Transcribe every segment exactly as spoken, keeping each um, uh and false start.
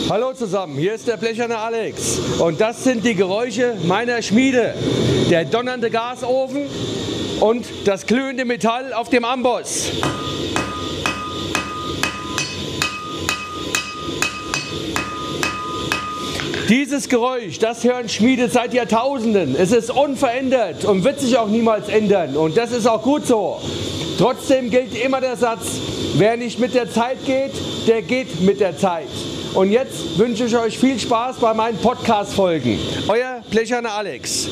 Hallo zusammen, hier ist der blecherne Alex und das sind die Geräusche meiner Schmiede. Der donnernde Gasofen und das glühende Metall auf dem Amboss. Dieses Geräusch, das hören Schmiede seit Jahrtausenden. Es ist unverändert und wird sich auch niemals ändern und das ist auch gut so. Trotzdem gilt immer der Satz, wer nicht mit der Zeit geht, der geht mit der Zeit. Und jetzt wünsche ich euch viel Spaß bei meinen Podcast-Folgen. Euer blecherner Alex.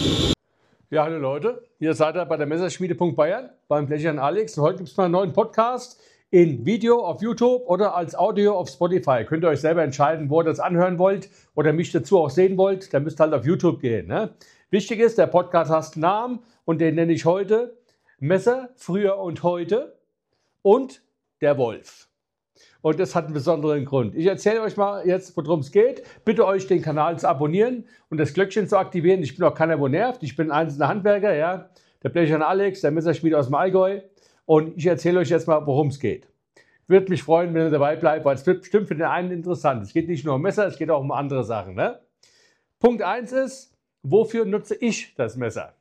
Ja, hallo Leute, hier seid ihr bei der Messerschmiede Punkt Bayern, beim blechernen Alex. Und heute gibt es mal einen neuen Podcast in Video auf YouTube oder als Audio auf Spotify. Könnt ihr euch selber entscheiden, wo ihr das anhören wollt oder mich dazu auch sehen wollt. Dann müsst ihr halt auf YouTube gehen. Ne? Wichtig ist, der Podcast hat einen Namen und den nenne ich heute Messer, früher und heute und der Wolf. Und das hat einen besonderen Grund. Ich erzähle euch mal jetzt, worum es geht. Bitte euch den Kanal zu abonnieren und das Glöckchen zu aktivieren. Ich bin auch keiner, wo nervt. Ich bin ein einzelner Handwerker, ja. Der blecherne Alex, der Messerschmied aus dem Allgäu. Und ich erzähle euch jetzt mal, worum es geht. Würde mich freuen, wenn ihr dabei bleibt, weil es wird bestimmt für den einen interessant. Es geht nicht nur um Messer, es geht auch um andere Sachen. Ne? Punkt eins ist, wofür nutze ich das Messer?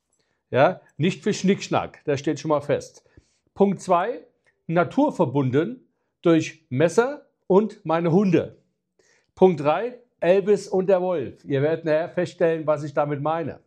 Ja, nicht für Schnickschnack, das steht schon mal fest. Punkt zwei, naturverbunden durch Messer und meine Hunde. Punkt drei, Elvis und der Wolf. Ihr werdet nachher feststellen, was ich damit meine.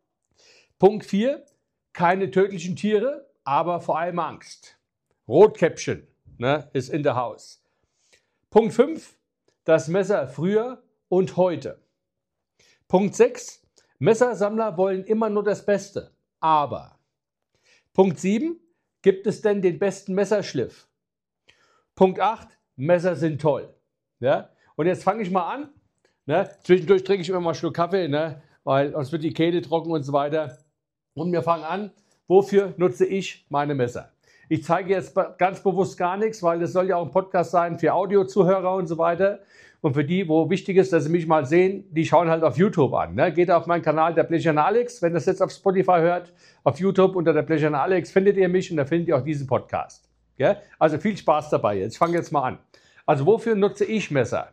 Punkt vier, keine tödlichen Tiere, aber vor allem Angst. Rotkäppchen, ne, ist in der Haus. Punkt fünf, das Messer früher und heute. Punkt sechs, Messersammler wollen immer nur das Beste, aber. Punkt sieben, gibt es denn den besten Messerschliff? Punkt acht, Messer sind toll. Ja? Und jetzt fange ich mal an. Ne? Zwischendurch trinke ich immer mal einen Schluck Kaffee, ne? Weil sonst wird die Kehle trocken und so weiter. Und wir fangen an, wofür nutze ich meine Messer? Ich zeige jetzt ganz bewusst gar nichts, weil das soll ja auch ein Podcast sein für Audiozuhörer und so weiter. Und für die, wo wichtig ist, dass sie mich mal sehen, die schauen halt auf YouTube an. Ne? Geht auf meinen Kanal, der blecherne Alex. Wenn das jetzt auf Spotify hört, auf YouTube unter der blecherne Alex findet ihr mich und da findet ihr auch diesen Podcast. Ja? Also viel Spaß dabei. Jetzt fange jetzt mal an. Also wofür nutze ich Messer?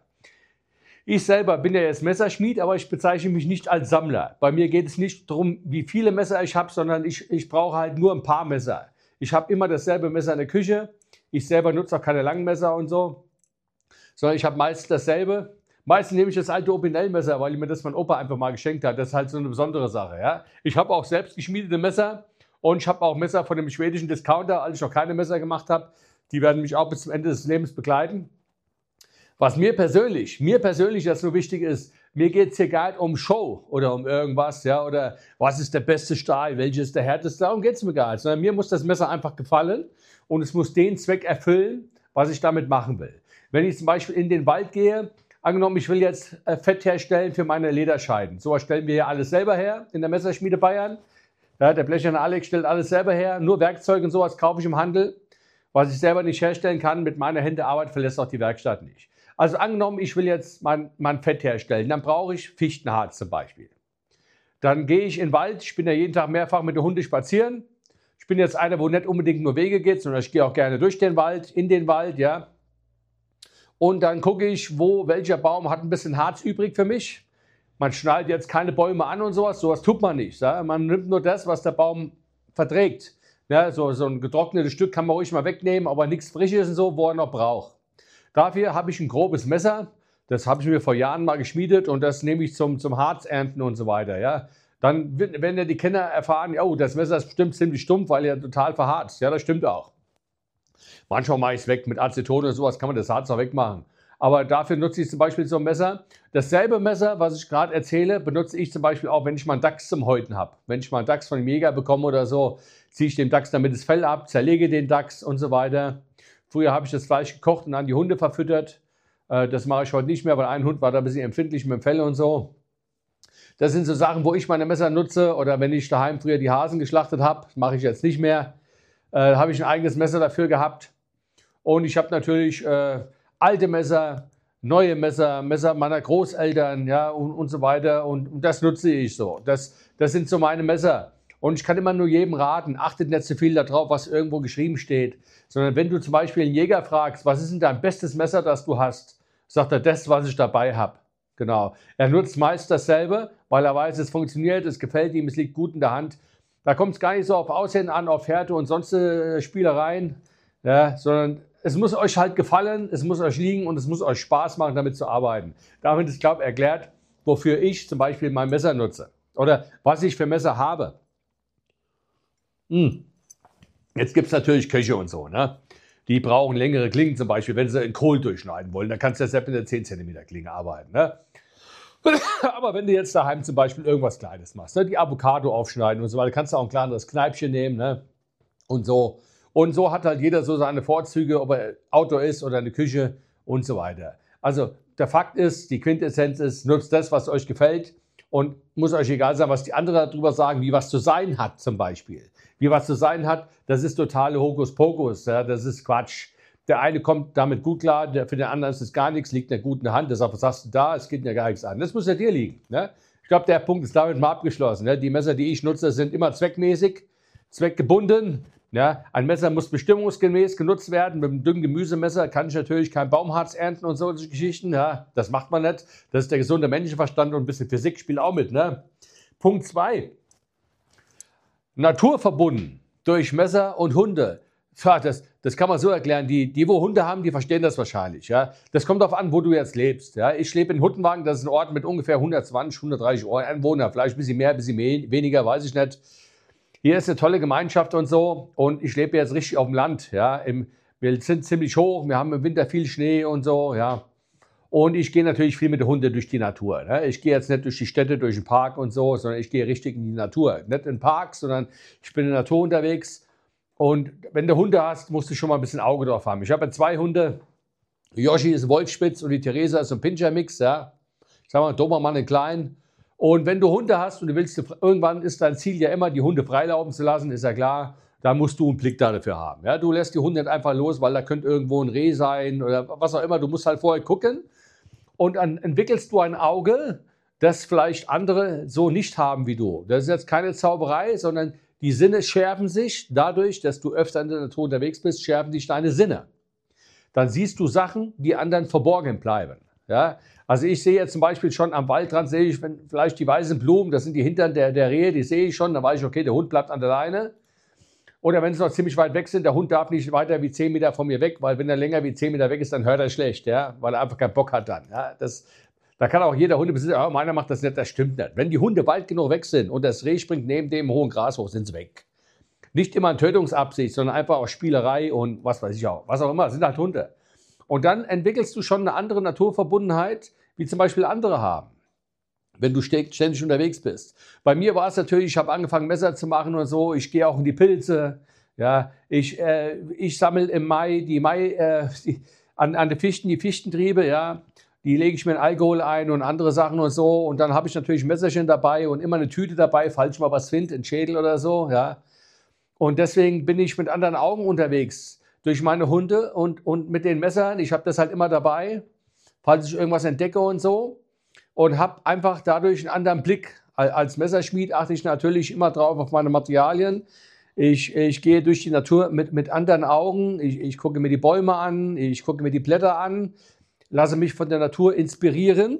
Ich selber bin ja jetzt Messerschmied, aber ich bezeichne mich nicht als Sammler. Bei mir geht es nicht darum, wie viele Messer ich habe, sondern ich, ich brauche halt nur ein paar Messer. Ich habe immer dasselbe Messer in der Küche. Ich selber nutze auch keine langen Messer und so, sondern ich habe meist dasselbe. Meistens nehme ich das alte Opinel-Messer, weil mir das mein Opa einfach mal geschenkt hat. Das ist halt so eine besondere Sache. Ja? Ich habe auch selbst geschmiedete Messer. Und ich habe auch Messer von dem schwedischen Discounter, als ich noch keine Messer gemacht habe. Die werden mich auch bis zum Ende des Lebens begleiten. Was mir persönlich, mir persönlich das so wichtig ist, mir geht es hier gar nicht um Show oder um irgendwas, ja, oder was ist der beste Stahl, welches ist der härteste, darum geht es mir gar nicht. Sondern mir muss das Messer einfach gefallen und es muss den Zweck erfüllen, was ich damit machen will. Wenn ich zum Beispiel in den Wald gehe, angenommen, ich will jetzt Fett herstellen für meine Lederscheiden. Sowas stellen wir ja alles selber her in der Messerschmiede Bayern. Ja, der blecherne Alex stellt alles selber her, nur Werkzeuge und sowas kaufe ich im Handel. Was ich selber nicht herstellen kann, mit meiner Händearbeit verlässt auch die Werkstatt nicht. Also angenommen, ich will jetzt mein, mein Fett herstellen, dann brauche ich Fichtenharz zum Beispiel. Dann gehe ich in den Wald, ich bin ja jeden Tag mehrfach mit den Hunden spazieren. Ich bin jetzt einer, wo nicht unbedingt nur Wege geht, sondern ich gehe auch gerne durch den Wald, in den Wald, ja. Und dann gucke ich, wo welcher Baum hat ein bisschen Harz übrig für mich. Man schneidet jetzt keine Bäume an und sowas, sowas tut man nicht. Ja? Man nimmt nur das, was der Baum verträgt. Ja, so, so ein getrocknetes Stück kann man ruhig mal wegnehmen, aber nichts Frisches und so, wo er noch braucht. Dafür habe ich ein grobes Messer, das habe ich mir vor Jahren mal geschmiedet und das nehme ich zum, zum Harzernten und so weiter. Ja? Dann, wenn ja die Kenner erfahren, oh, das Messer ist bestimmt ziemlich stumpf, weil er total verharzt. Ja, das stimmt auch. Manchmal mache ich es weg mit Aceton oder sowas, kann man das Harz auch wegmachen. Aber dafür nutze ich zum Beispiel so ein Messer. Dasselbe Messer, was ich gerade erzähle, benutze ich zum Beispiel auch, wenn ich mal einen Dachs zum Häuten habe. Wenn ich mal einen Dachs von einem Jäger bekomme oder so, ziehe ich dem Dachs damit das Fell ab, zerlege den Dachs und so weiter. Früher habe ich das Fleisch gekocht und dann die Hunde verfüttert. Das mache ich heute nicht mehr, weil ein Hund war da ein bisschen empfindlich mit dem Fell und so. Das sind so Sachen, wo ich meine Messer nutze. Oder wenn ich daheim früher die Hasen geschlachtet habe, das mache ich jetzt nicht mehr, äh, habe ich ein eigenes Messer dafür gehabt. Und ich habe natürlich äh, alte Messer, neue Messer, Messer meiner Großeltern, ja, und, und so weiter. Und, und das nutze ich so. Das, das sind so meine Messer. Und ich kann immer nur jedem raten, achtet nicht zu viel darauf, was irgendwo geschrieben steht. Sondern wenn du zum Beispiel einen Jäger fragst, was ist denn dein bestes Messer, das du hast? sagt er, das, was ich dabei habe. Genau. Er nutzt meist dasselbe, weil er weiß, es funktioniert, es gefällt ihm, es liegt gut in der Hand. Da kommt es gar nicht so auf Aussehen an, auf Härte und sonst äh, Spielereien, ja, sondern es muss euch halt gefallen, es muss euch liegen und es muss euch Spaß machen, damit zu arbeiten. Damit ist, glaube ich, erklärt, wofür ich zum Beispiel mein Messer nutze oder was ich für Messer habe. Hm. Jetzt gibt es natürlich Köche und so, ne? Die brauchen längere Klingen zum Beispiel, wenn sie in Kohl durchschneiden wollen. Dann kannst du selbst mit der zehn Zentimeter Klinge arbeiten. Ne? Aber wenn du jetzt daheim zum Beispiel irgendwas Kleines machst, ne? Die Avocado aufschneiden und so weiter, kannst du auch ein kleineres Kneipchen nehmen, ne? Und so. Und so hat halt jeder so seine Vorzüge, ob er Auto ist oder eine Küche und so weiter. Also der Fakt ist, die Quintessenz ist, nutzt das, was euch gefällt und muss euch egal sein, was die anderen darüber sagen, wie was zu sein hat zum Beispiel. Wie was zu sein hat, das ist totale Hokuspokus, ja, das ist Quatsch. Der eine kommt damit gut klar, der, für den anderen ist es gar nichts, liegt in der guten Hand. Deshalb, was sagst du da? Es geht ja gar nichts an. Das muss ja dir liegen. Ne? Ich glaube, der Punkt ist damit mal abgeschlossen. Ne? Die Messer, die ich nutze, sind immer zweckmäßig, zweckgebunden. Ja? Ein Messer muss bestimmungsgemäß genutzt werden. Mit einem dünnen Gemüsemesser kann ich natürlich kein Baumharz ernten und solche Geschichten. Ja? Das macht man nicht. Das ist der gesunde Menschenverstand und ein bisschen Physik spielt auch mit. Ne? Punkt zwei. Naturverbunden durch Messer und Hunde. Ja, das, das kann man so erklären. Die, die, wo Hunde haben, die verstehen das wahrscheinlich. Ja. Das kommt darauf an, wo du jetzt lebst. Ja. Ich lebe in Huttenwagen, das ist ein Ort mit ungefähr hundertzwanzig, hundertdreißig Einwohnern. Vielleicht ein bisschen mehr, ein bisschen weniger, weiß ich nicht. Hier ist eine tolle Gemeinschaft und so. Und ich lebe jetzt richtig auf dem Land. Ja. Im, wir sind ziemlich hoch, wir haben im Winter viel Schnee und so. Ja. Und ich gehe natürlich viel mit den Hunden durch die Natur. Ne? Ich gehe jetzt nicht durch die Städte, durch den Park und so, sondern ich gehe richtig in die Natur. Nicht in den Park, sondern ich bin in der Natur unterwegs. Und wenn du Hunde hast, musst du schon mal ein bisschen Auge drauf haben. Ich habe zwei Hunde. Yoshi ist ein Wolfspitz und die Theresa ist ein Pinscher-Mix. Ja? Ich sage mal, Dobermann in klein. Und wenn du Hunde hast und du willst, irgendwann ist dein Ziel ja immer, die Hunde freilaufen zu lassen, ist ja klar, da musst du einen Blick dafür haben. Ja? Du lässt die Hunde nicht einfach los, weil da könnte irgendwo ein Reh sein oder was auch immer. Du musst halt vorher gucken. Und dann entwickelst du ein Auge, das vielleicht andere so nicht haben wie du. Das ist jetzt keine Zauberei, sondern die Sinne schärfen sich dadurch, dass du öfter in der Natur unterwegs bist, schärfen sich deine Sinne. Dann siehst du Sachen, die anderen verborgen bleiben. Ja? Also ich sehe jetzt zum Beispiel schon am Waldrand, sehe ich wenn vielleicht die weißen Blumen, das sind die Hintern der, der Rehe, die sehe ich schon, dann weiß ich, okay, der Hund bleibt an der Leine. Oder wenn sie noch ziemlich weit weg sind, der Hund darf nicht weiter wie zehn Meter von mir weg, weil wenn er länger wie zehn Meter weg ist, dann hört er schlecht, ja, weil er einfach keinen Bock hat dann. Ja, das, da kann auch jeder Hundebesitzer, oh, meiner macht das nicht, das stimmt nicht. Wenn die Hunde weit genug weg sind und das Reh springt neben dem hohen Gras hoch, sind sie weg. Nicht immer in Tötungsabsicht, sondern einfach aus Spielerei und was weiß ich auch, was auch immer, sind halt Hunde. Und dann entwickelst du schon eine andere Naturverbundenheit, wie zum Beispiel andere haben, wenn du ständig unterwegs bist. Bei mir war es natürlich, ich habe angefangen Messer zu machen und so, ich gehe auch in die Pilze, ja, ich, äh, ich sammle im Mai die Mai, äh, die, an, an den Fichten, die Fichtentriebe, ja, die lege ich mir in Alkohol ein und andere Sachen und so und dann habe ich natürlich ein Messerchen dabei und immer eine Tüte dabei, falls ich mal was finde, ein Schädel oder so, ja. Und deswegen bin ich mit anderen Augen unterwegs, durch meine Hunde und, und mit den Messern, ich habe das halt immer dabei, falls ich irgendwas entdecke und so. Und habe einfach dadurch einen anderen Blick. Als Messerschmied achte ich natürlich immer drauf auf meine Materialien. Ich, ich gehe durch die Natur mit, mit anderen Augen. Ich, ich gucke mir die Bäume an, ich gucke mir die Blätter an, lasse mich von der Natur inspirieren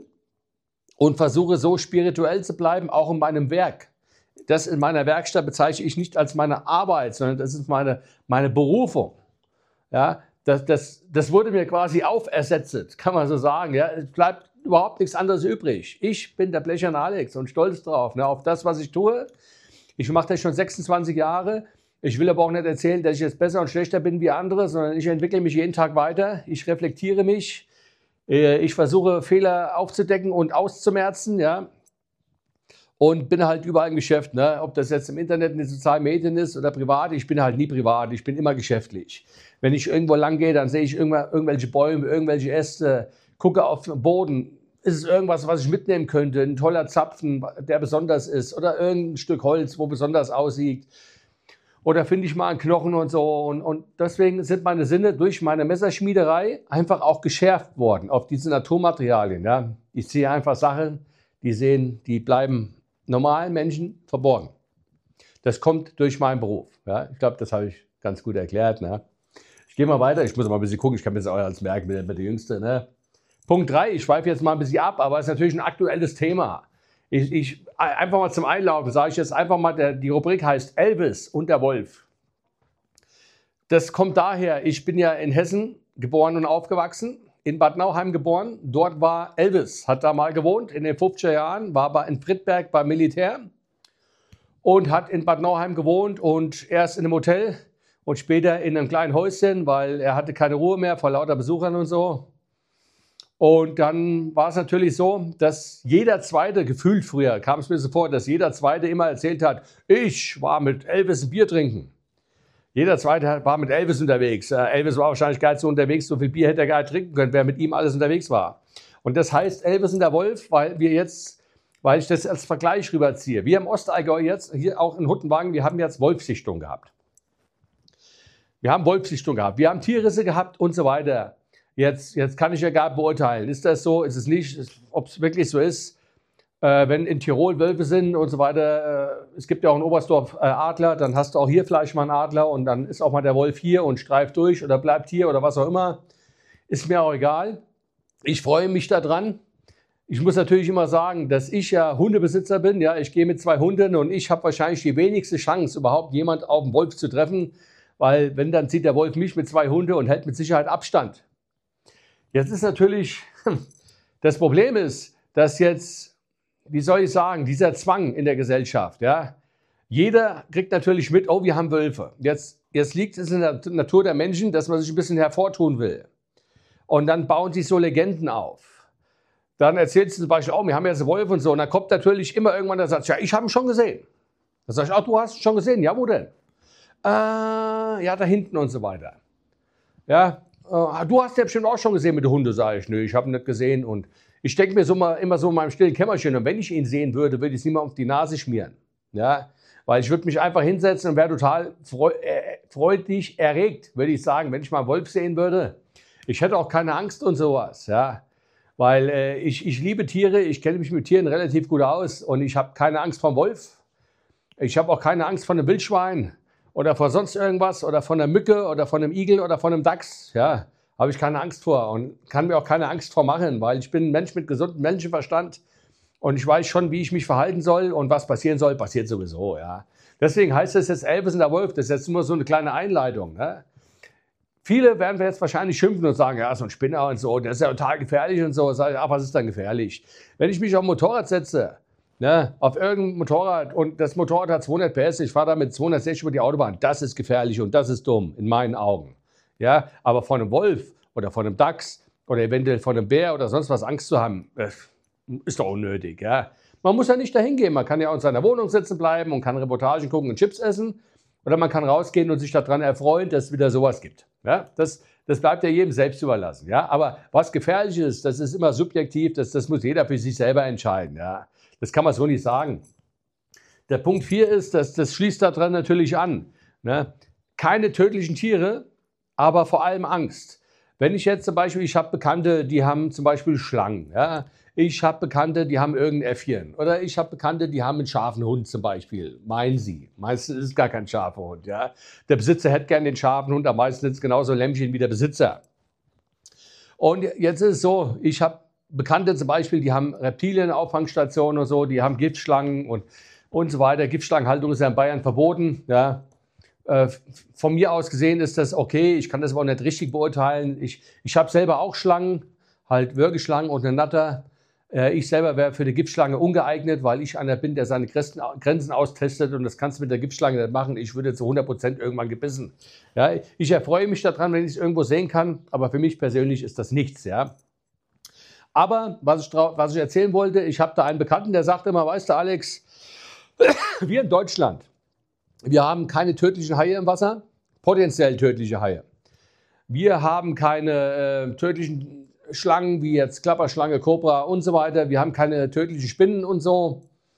und versuche so spirituell zu bleiben, auch in meinem Werk. Das in meiner Werkstatt bezeichne ich nicht als meine Arbeit, sondern das ist meine, meine Berufung. Ja, das, das, das wurde mir quasi aufersetzt, kann man so sagen. Ja, es bleibt überhaupt nichts anderes übrig. Ich bin der Blecherne Alex und stolz drauf, ne, auf das, was ich tue. Ich mache das schon sechsundzwanzig Jahre. Ich will aber auch nicht erzählen, dass ich jetzt besser und schlechter bin wie andere, sondern ich entwickle mich jeden Tag weiter. Ich reflektiere mich. Ich versuche, Fehler aufzudecken und auszumerzen. Ja. Und bin halt überall im Geschäft. Ne? Ob das jetzt im Internet, in den sozialen Medien ist oder privat. Ich bin halt nie privat. Ich bin immer geschäftlich. Wenn ich irgendwo lang gehe, dann sehe ich irgendwelche Bäume, irgendwelche Äste, gucke auf den Boden, ist es irgendwas, was ich mitnehmen könnte, ein toller Zapfen, der besonders ist oder irgendein Stück Holz, wo besonders aussieht oder finde ich mal einen Knochen und so und, und deswegen sind meine Sinne durch meine Messerschmiederei einfach auch geschärft worden auf diese Naturmaterialien. Ja. Ich sehe einfach Sachen, die sehen, die bleiben normalen Menschen verborgen. Das kommt durch meinen Beruf. Ja. Ich glaube, das habe ich ganz gut erklärt. Ne. Ich gehe mal weiter, ich muss mal ein bisschen gucken, ich kann mir das auch als merken, mit der Jüngste, ne. Punkt drei, ich schweife jetzt mal ein bisschen ab, aber es ist natürlich ein aktuelles Thema. Ich, ich, einfach mal zum Einlaufen sage ich jetzt einfach mal, der, die Rubrik heißt Elvis und der Wolf. Das kommt daher, ich bin ja in Hessen geboren und aufgewachsen, in Bad Nauheim geboren. Dort war Elvis, hat da mal gewohnt in den fünfziger Jahren, war bei, in Friedberg beim Militär und hat in Bad Nauheim gewohnt und erst in einem Hotel und später in einem kleinen Häuschen, weil er hatte keine Ruhe mehr vor lauter Besuchern und so. Und dann war es natürlich so, dass jeder Zweite, gefühlt früher, kam es mir so vor, dass jeder Zweite immer erzählt hat, ich war mit Elvis ein Bier trinken. Jeder Zweite war mit Elvis unterwegs. Elvis war wahrscheinlich gar nicht so unterwegs, so viel Bier hätte er gar nicht trinken können, wer mit ihm alles unterwegs war. Und das heißt Elvis und der Wolf, weil wir jetzt, weil ich das als Vergleich rüberziehe. Wir im Ostallgäu jetzt, hier auch in Huttenwagen, wir haben jetzt Wolfssichtung gehabt. Wir haben Wolfssichtung gehabt, wir haben Tierrisse gehabt und so weiter. Jetzt, jetzt kann ich ja gar beurteilen, ist das so, ist es nicht, ob es wirklich so ist, äh, wenn in Tirol Wölfe sind und so weiter, äh, es gibt ja auch in Oberstdorf äh, Adler, dann hast du auch hier vielleicht mal einen Adler und dann ist auch mal der Wolf hier und streift durch oder bleibt hier oder was auch immer, ist mir auch egal. Ich freue mich daran. Ich muss natürlich immer sagen, dass ich ja Hundebesitzer bin, ja, ich gehe mit zwei Hunden und ich habe wahrscheinlich die wenigste Chance, überhaupt jemand auf den Wolf zu treffen, weil wenn, dann sieht der Wolf mich mit zwei Hunden und hält mit Sicherheit Abstand. Jetzt ist natürlich, das Problem ist, dass jetzt, wie soll ich sagen, dieser Zwang in der Gesellschaft, ja, jeder kriegt natürlich mit, oh, wir haben Wölfe. Jetzt, jetzt liegt es in der Natur der Menschen, dass man sich ein bisschen hervortun will. Und dann bauen sich so Legenden auf. Dann erzählst du zum Beispiel, oh, wir haben jetzt Wolf und so. Und dann kommt natürlich immer irgendwann der Satz, ja, ich habe ihn schon gesehen. Dann sag ich, ach, du hast ihn schon gesehen. Ja, wo denn? Äh, ja, da hinten und so weiter. Ja, äh, du hast ja bestimmt auch schon gesehen mit den Hunden, sage ich. Nö, ich habe ihn nicht gesehen. Und ich denke mir so mal, immer so in meinem stillen Kämmerchen, und wenn ich ihn sehen würde, würde ich es niemand auf die Nase schmieren. Ja, weil ich würde mich einfach hinsetzen und wäre total freu äh, freudig erregt, würde ich sagen, wenn ich mal einen Wolf sehen würde. Ich hätte auch keine Angst und sowas, ja. Weil äh, ich, ich liebe Tiere, ich kenne mich mit Tieren relativ gut aus und ich habe keine Angst vor dem Wolf. Ich habe auch keine Angst vor einem Wildschwein oder vor sonst irgendwas oder von einer Mücke oder von einem Igel oder von einem Dachs. Ja, habe ich keine Angst vor und kann mir auch keine Angst vor machen, weil ich bin ein Mensch mit gesundem Menschenverstand und ich weiß schon, wie ich mich verhalten soll und was passieren soll, passiert sowieso. Ja. Deswegen heißt es jetzt Elvis und der Wolf, das ist jetzt nur so eine kleine Einleitung. Ne? Viele werden wir jetzt wahrscheinlich schimpfen und sagen, ja, so ein Spinner und so, der ist ja total gefährlich und so. Sag ich, ach, was ist dann gefährlich? Wenn ich mich auf ein Motorrad setze, ne, auf irgendein Motorrad und das Motorrad hat zweihundert P S, ich fahre da mit zweihundertsechzig über die Autobahn, das ist gefährlich und das ist dumm, in meinen Augen. Ja, aber von einem Wolf oder von einem Dachs oder eventuell von einem Bär oder sonst was Angst zu haben, ist doch unnötig. Ja. Man muss ja nicht dahin gehen, man kann ja auch in seiner Wohnung sitzen bleiben und kann Reportagen gucken und Chips essen. Oder man kann rausgehen und sich daran erfreuen, dass es wieder sowas gibt. Ja, das, das bleibt ja jedem selbst überlassen. Ja? Aber was gefährlich ist, das ist immer subjektiv, das, das muss jeder für sich selber entscheiden. Ja? Das kann man so nicht sagen. Der Punkt vier ist, dass, das schließt daran natürlich an. Ne? Keine tödlichen Tiere, aber vor allem Angst. Wenn ich jetzt zum Beispiel, ich habe Bekannte, die haben zum Beispiel Schlangen. Ja? Ich habe Bekannte, die haben irgendein Äffchen. Oder ich habe Bekannte, die haben einen scharfen Hund zum Beispiel. Meinen sie. Meistens ist es gar kein scharfer Hund. Ja? Der Besitzer hätte gerne den scharfen Hund, am meisten sind es genauso Lämmchen wie der Besitzer. Und jetzt ist es so, ich habe Bekannte zum Beispiel, die haben Reptilienauffangsstationen und so, die haben Giftschlangen und, und so weiter. Giftschlangenhaltung ist ja in Bayern verboten. Ja? Äh, von mir aus gesehen ist das okay, ich kann das aber auch nicht richtig beurteilen. Ich, ich habe selber auch Schlangen, halt Würgeschlangen und eine Natter. Ich selber wäre für die Giftschlange ungeeignet, weil ich einer bin, der seine Grenzen austestet und das kannst du mit der Giftschlange nicht machen. Ich würde zu hundert Prozent irgendwann gebissen. Ja, ich erfreue mich daran, wenn ich es irgendwo sehen kann, aber für mich persönlich ist das nichts. Ja. Aber was ich, was ich erzählen wollte, ich habe da einen Bekannten, der sagt immer, weißt du Alex, wir in Deutschland, wir haben keine tödlichen Haie im Wasser, potenziell tödliche Haie. Wir haben keine äh, tödlichen Schlangen wie jetzt Klapperschlange, Kobra und so weiter. Wir haben keine tödlichen Spinnen und so.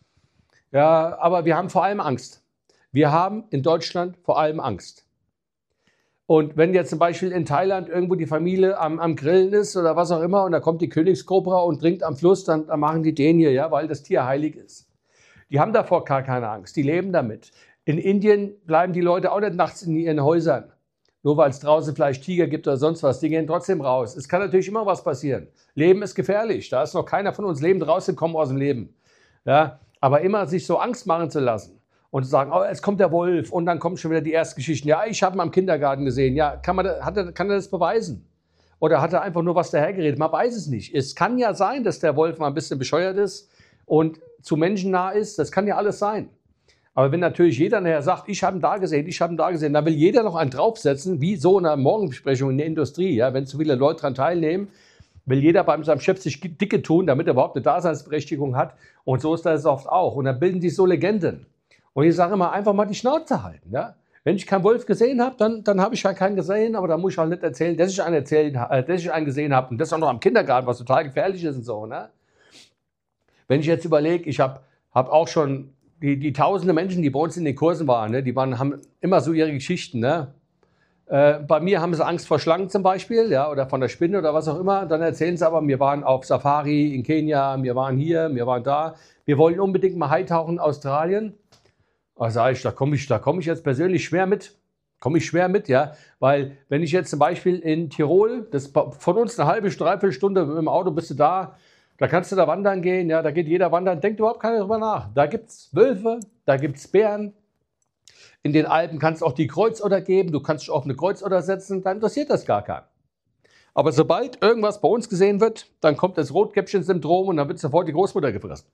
Ja, aber wir haben vor allem Angst. Wir haben in Deutschland vor allem Angst. Und wenn jetzt zum Beispiel in Thailand irgendwo die Familie am, am Grillen ist oder was auch immer und da kommt die Königskobra und trinkt am Fluss, dann, dann machen die den hier, ja, weil das Tier heilig ist. Die haben davor gar keine Angst. Die leben damit. In Indien bleiben die Leute auch nicht nachts in ihren Häusern. Nur weil es draußen vielleicht Tiger gibt oder sonst was, die gehen trotzdem raus. Es kann natürlich immer was passieren. Leben ist gefährlich. Da ist noch keiner von uns lebend rausgekommen aus dem Leben. Ja? Aber immer sich so Angst machen zu lassen und zu sagen, oh, jetzt kommt der Wolf und dann kommen schon wieder die ersten Geschichten. Ja, ich habe ihn am Kindergarten gesehen. Ja, kann, man, hat er, kann er das beweisen? Oder hat er einfach nur was dahergeredet? Man weiß es nicht. Es kann ja sein, dass der Wolf mal ein bisschen bescheuert ist und zu menschennah ist. Das kann ja alles sein. Aber wenn natürlich jeder nachher sagt, ich habe ihn da gesehen, ich habe ihn da gesehen, dann will jeder noch einen draufsetzen, wie so eine Morgenbesprechung in der Industrie. Ja? Wenn zu viele Leute daran teilnehmen, will jeder bei seinem Chef sich dicke tun, damit er überhaupt eine Daseinsberechtigung hat. Und so ist das oft auch. Und dann bilden sich so Legenden. Und ich sage immer, einfach mal die Schnauze halten. Ja? Wenn ich keinen Wolf gesehen habe, dann, dann habe ich halt keinen gesehen, aber dann muss ich halt nicht erzählen, dass ich einen, erzählt, äh, dass ich einen gesehen habe. Und das auch noch am Kindergarten, was total gefährlich ist und so. Ne? Wenn ich jetzt überlege, ich habe hab auch schon die, die tausende Menschen, die bei uns in den Kursen waren, ne, die waren, haben immer so ihre Geschichten. Ne? Äh, bei mir haben sie Angst vor Schlangen zum Beispiel, ja, oder von der Spinne oder was auch immer. Dann erzählen sie aber, wir waren auf Safari in Kenia, wir waren hier, wir waren da. Wir wollen unbedingt mal Haitauchen in Australien. Da sage ich, da komme ich, da komm ich jetzt persönlich schwer mit. Komme ich schwer mit, ja. Weil wenn ich jetzt zum Beispiel in Tirol, das von uns eine halbe, dreiviertel Stunde mit dem Auto bist du da, da kannst du da wandern gehen, ja, da geht jeder wandern, denkt überhaupt keiner drüber nach. Da gibt es Wölfe, da gibt es Bären. In den Alpen kannst du auch die Kreuzotter geben, du kannst dich auf eine Kreuzotter setzen, dann interessiert das gar keinen. Aber sobald irgendwas bei uns gesehen wird, dann kommt das Rotkäppchen-Syndrom und dann wird sofort die Großmutter gefressen.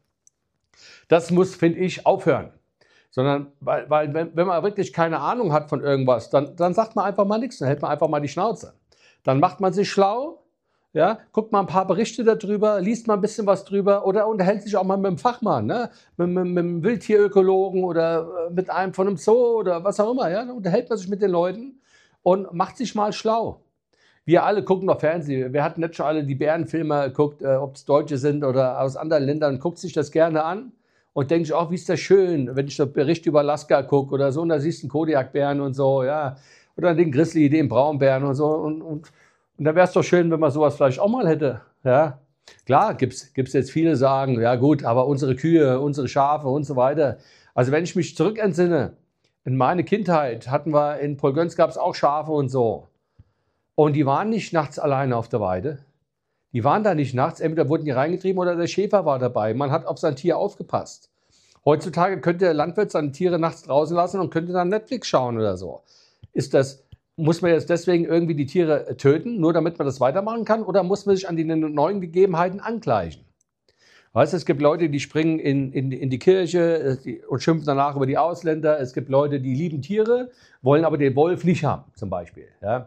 Das muss, finde ich, aufhören. Sondern, weil, weil wenn, wenn man wirklich keine Ahnung hat von irgendwas, dann, dann sagt man einfach mal nichts, dann hält man einfach mal die Schnauze. Dann macht man sich schlau. Ja, guckt mal ein paar Berichte darüber, liest mal ein bisschen was drüber oder unterhält sich auch mal mit einem Fachmann, ne? mit, mit, mit einem Wildtierökologen oder mit einem von einem Zoo oder was auch immer. Ja? Da unterhält man sich mit den Leuten und macht sich mal schlau. Wir alle gucken noch Fernsehen. Wir hatten nicht schon alle die Bärenfilme geguckt, äh, ob es Deutsche sind oder aus anderen Ländern, guckt sich das gerne an und denkt sich auch, wie ist das schön, wenn ich so Berichte über Alaska gucke oder so und da siehst du einen Kodiakbären und so, ja, oder den Grizzly, den Braunbären und so und, und Und da wäre es doch schön, wenn man sowas vielleicht auch mal hätte. Ja? Klar, gibt es jetzt viele, sagen, ja gut, aber unsere Kühe, unsere Schafe und so weiter. Also wenn ich mich zurückentsinne, in meine Kindheit hatten wir, in Polgöns gab es auch Schafe und so. Und die waren nicht nachts alleine auf der Weide. Die waren da nicht nachts, entweder wurden die reingetrieben oder der Schäfer war dabei. Man hat auf sein Tier aufgepasst. Heutzutage könnte der Landwirt seine Tiere nachts draußen lassen und könnte dann Netflix schauen oder so. Ist das... Muss man jetzt deswegen irgendwie die Tiere töten, nur damit man das weitermachen kann? Oder muss man sich an die neuen Gegebenheiten angleichen? Weißt du, es gibt Leute, die springen in, in, in die Kirche und schimpfen danach über die Ausländer. Es gibt Leute, die lieben Tiere, wollen aber den Wolf nicht haben, zum Beispiel. Ja?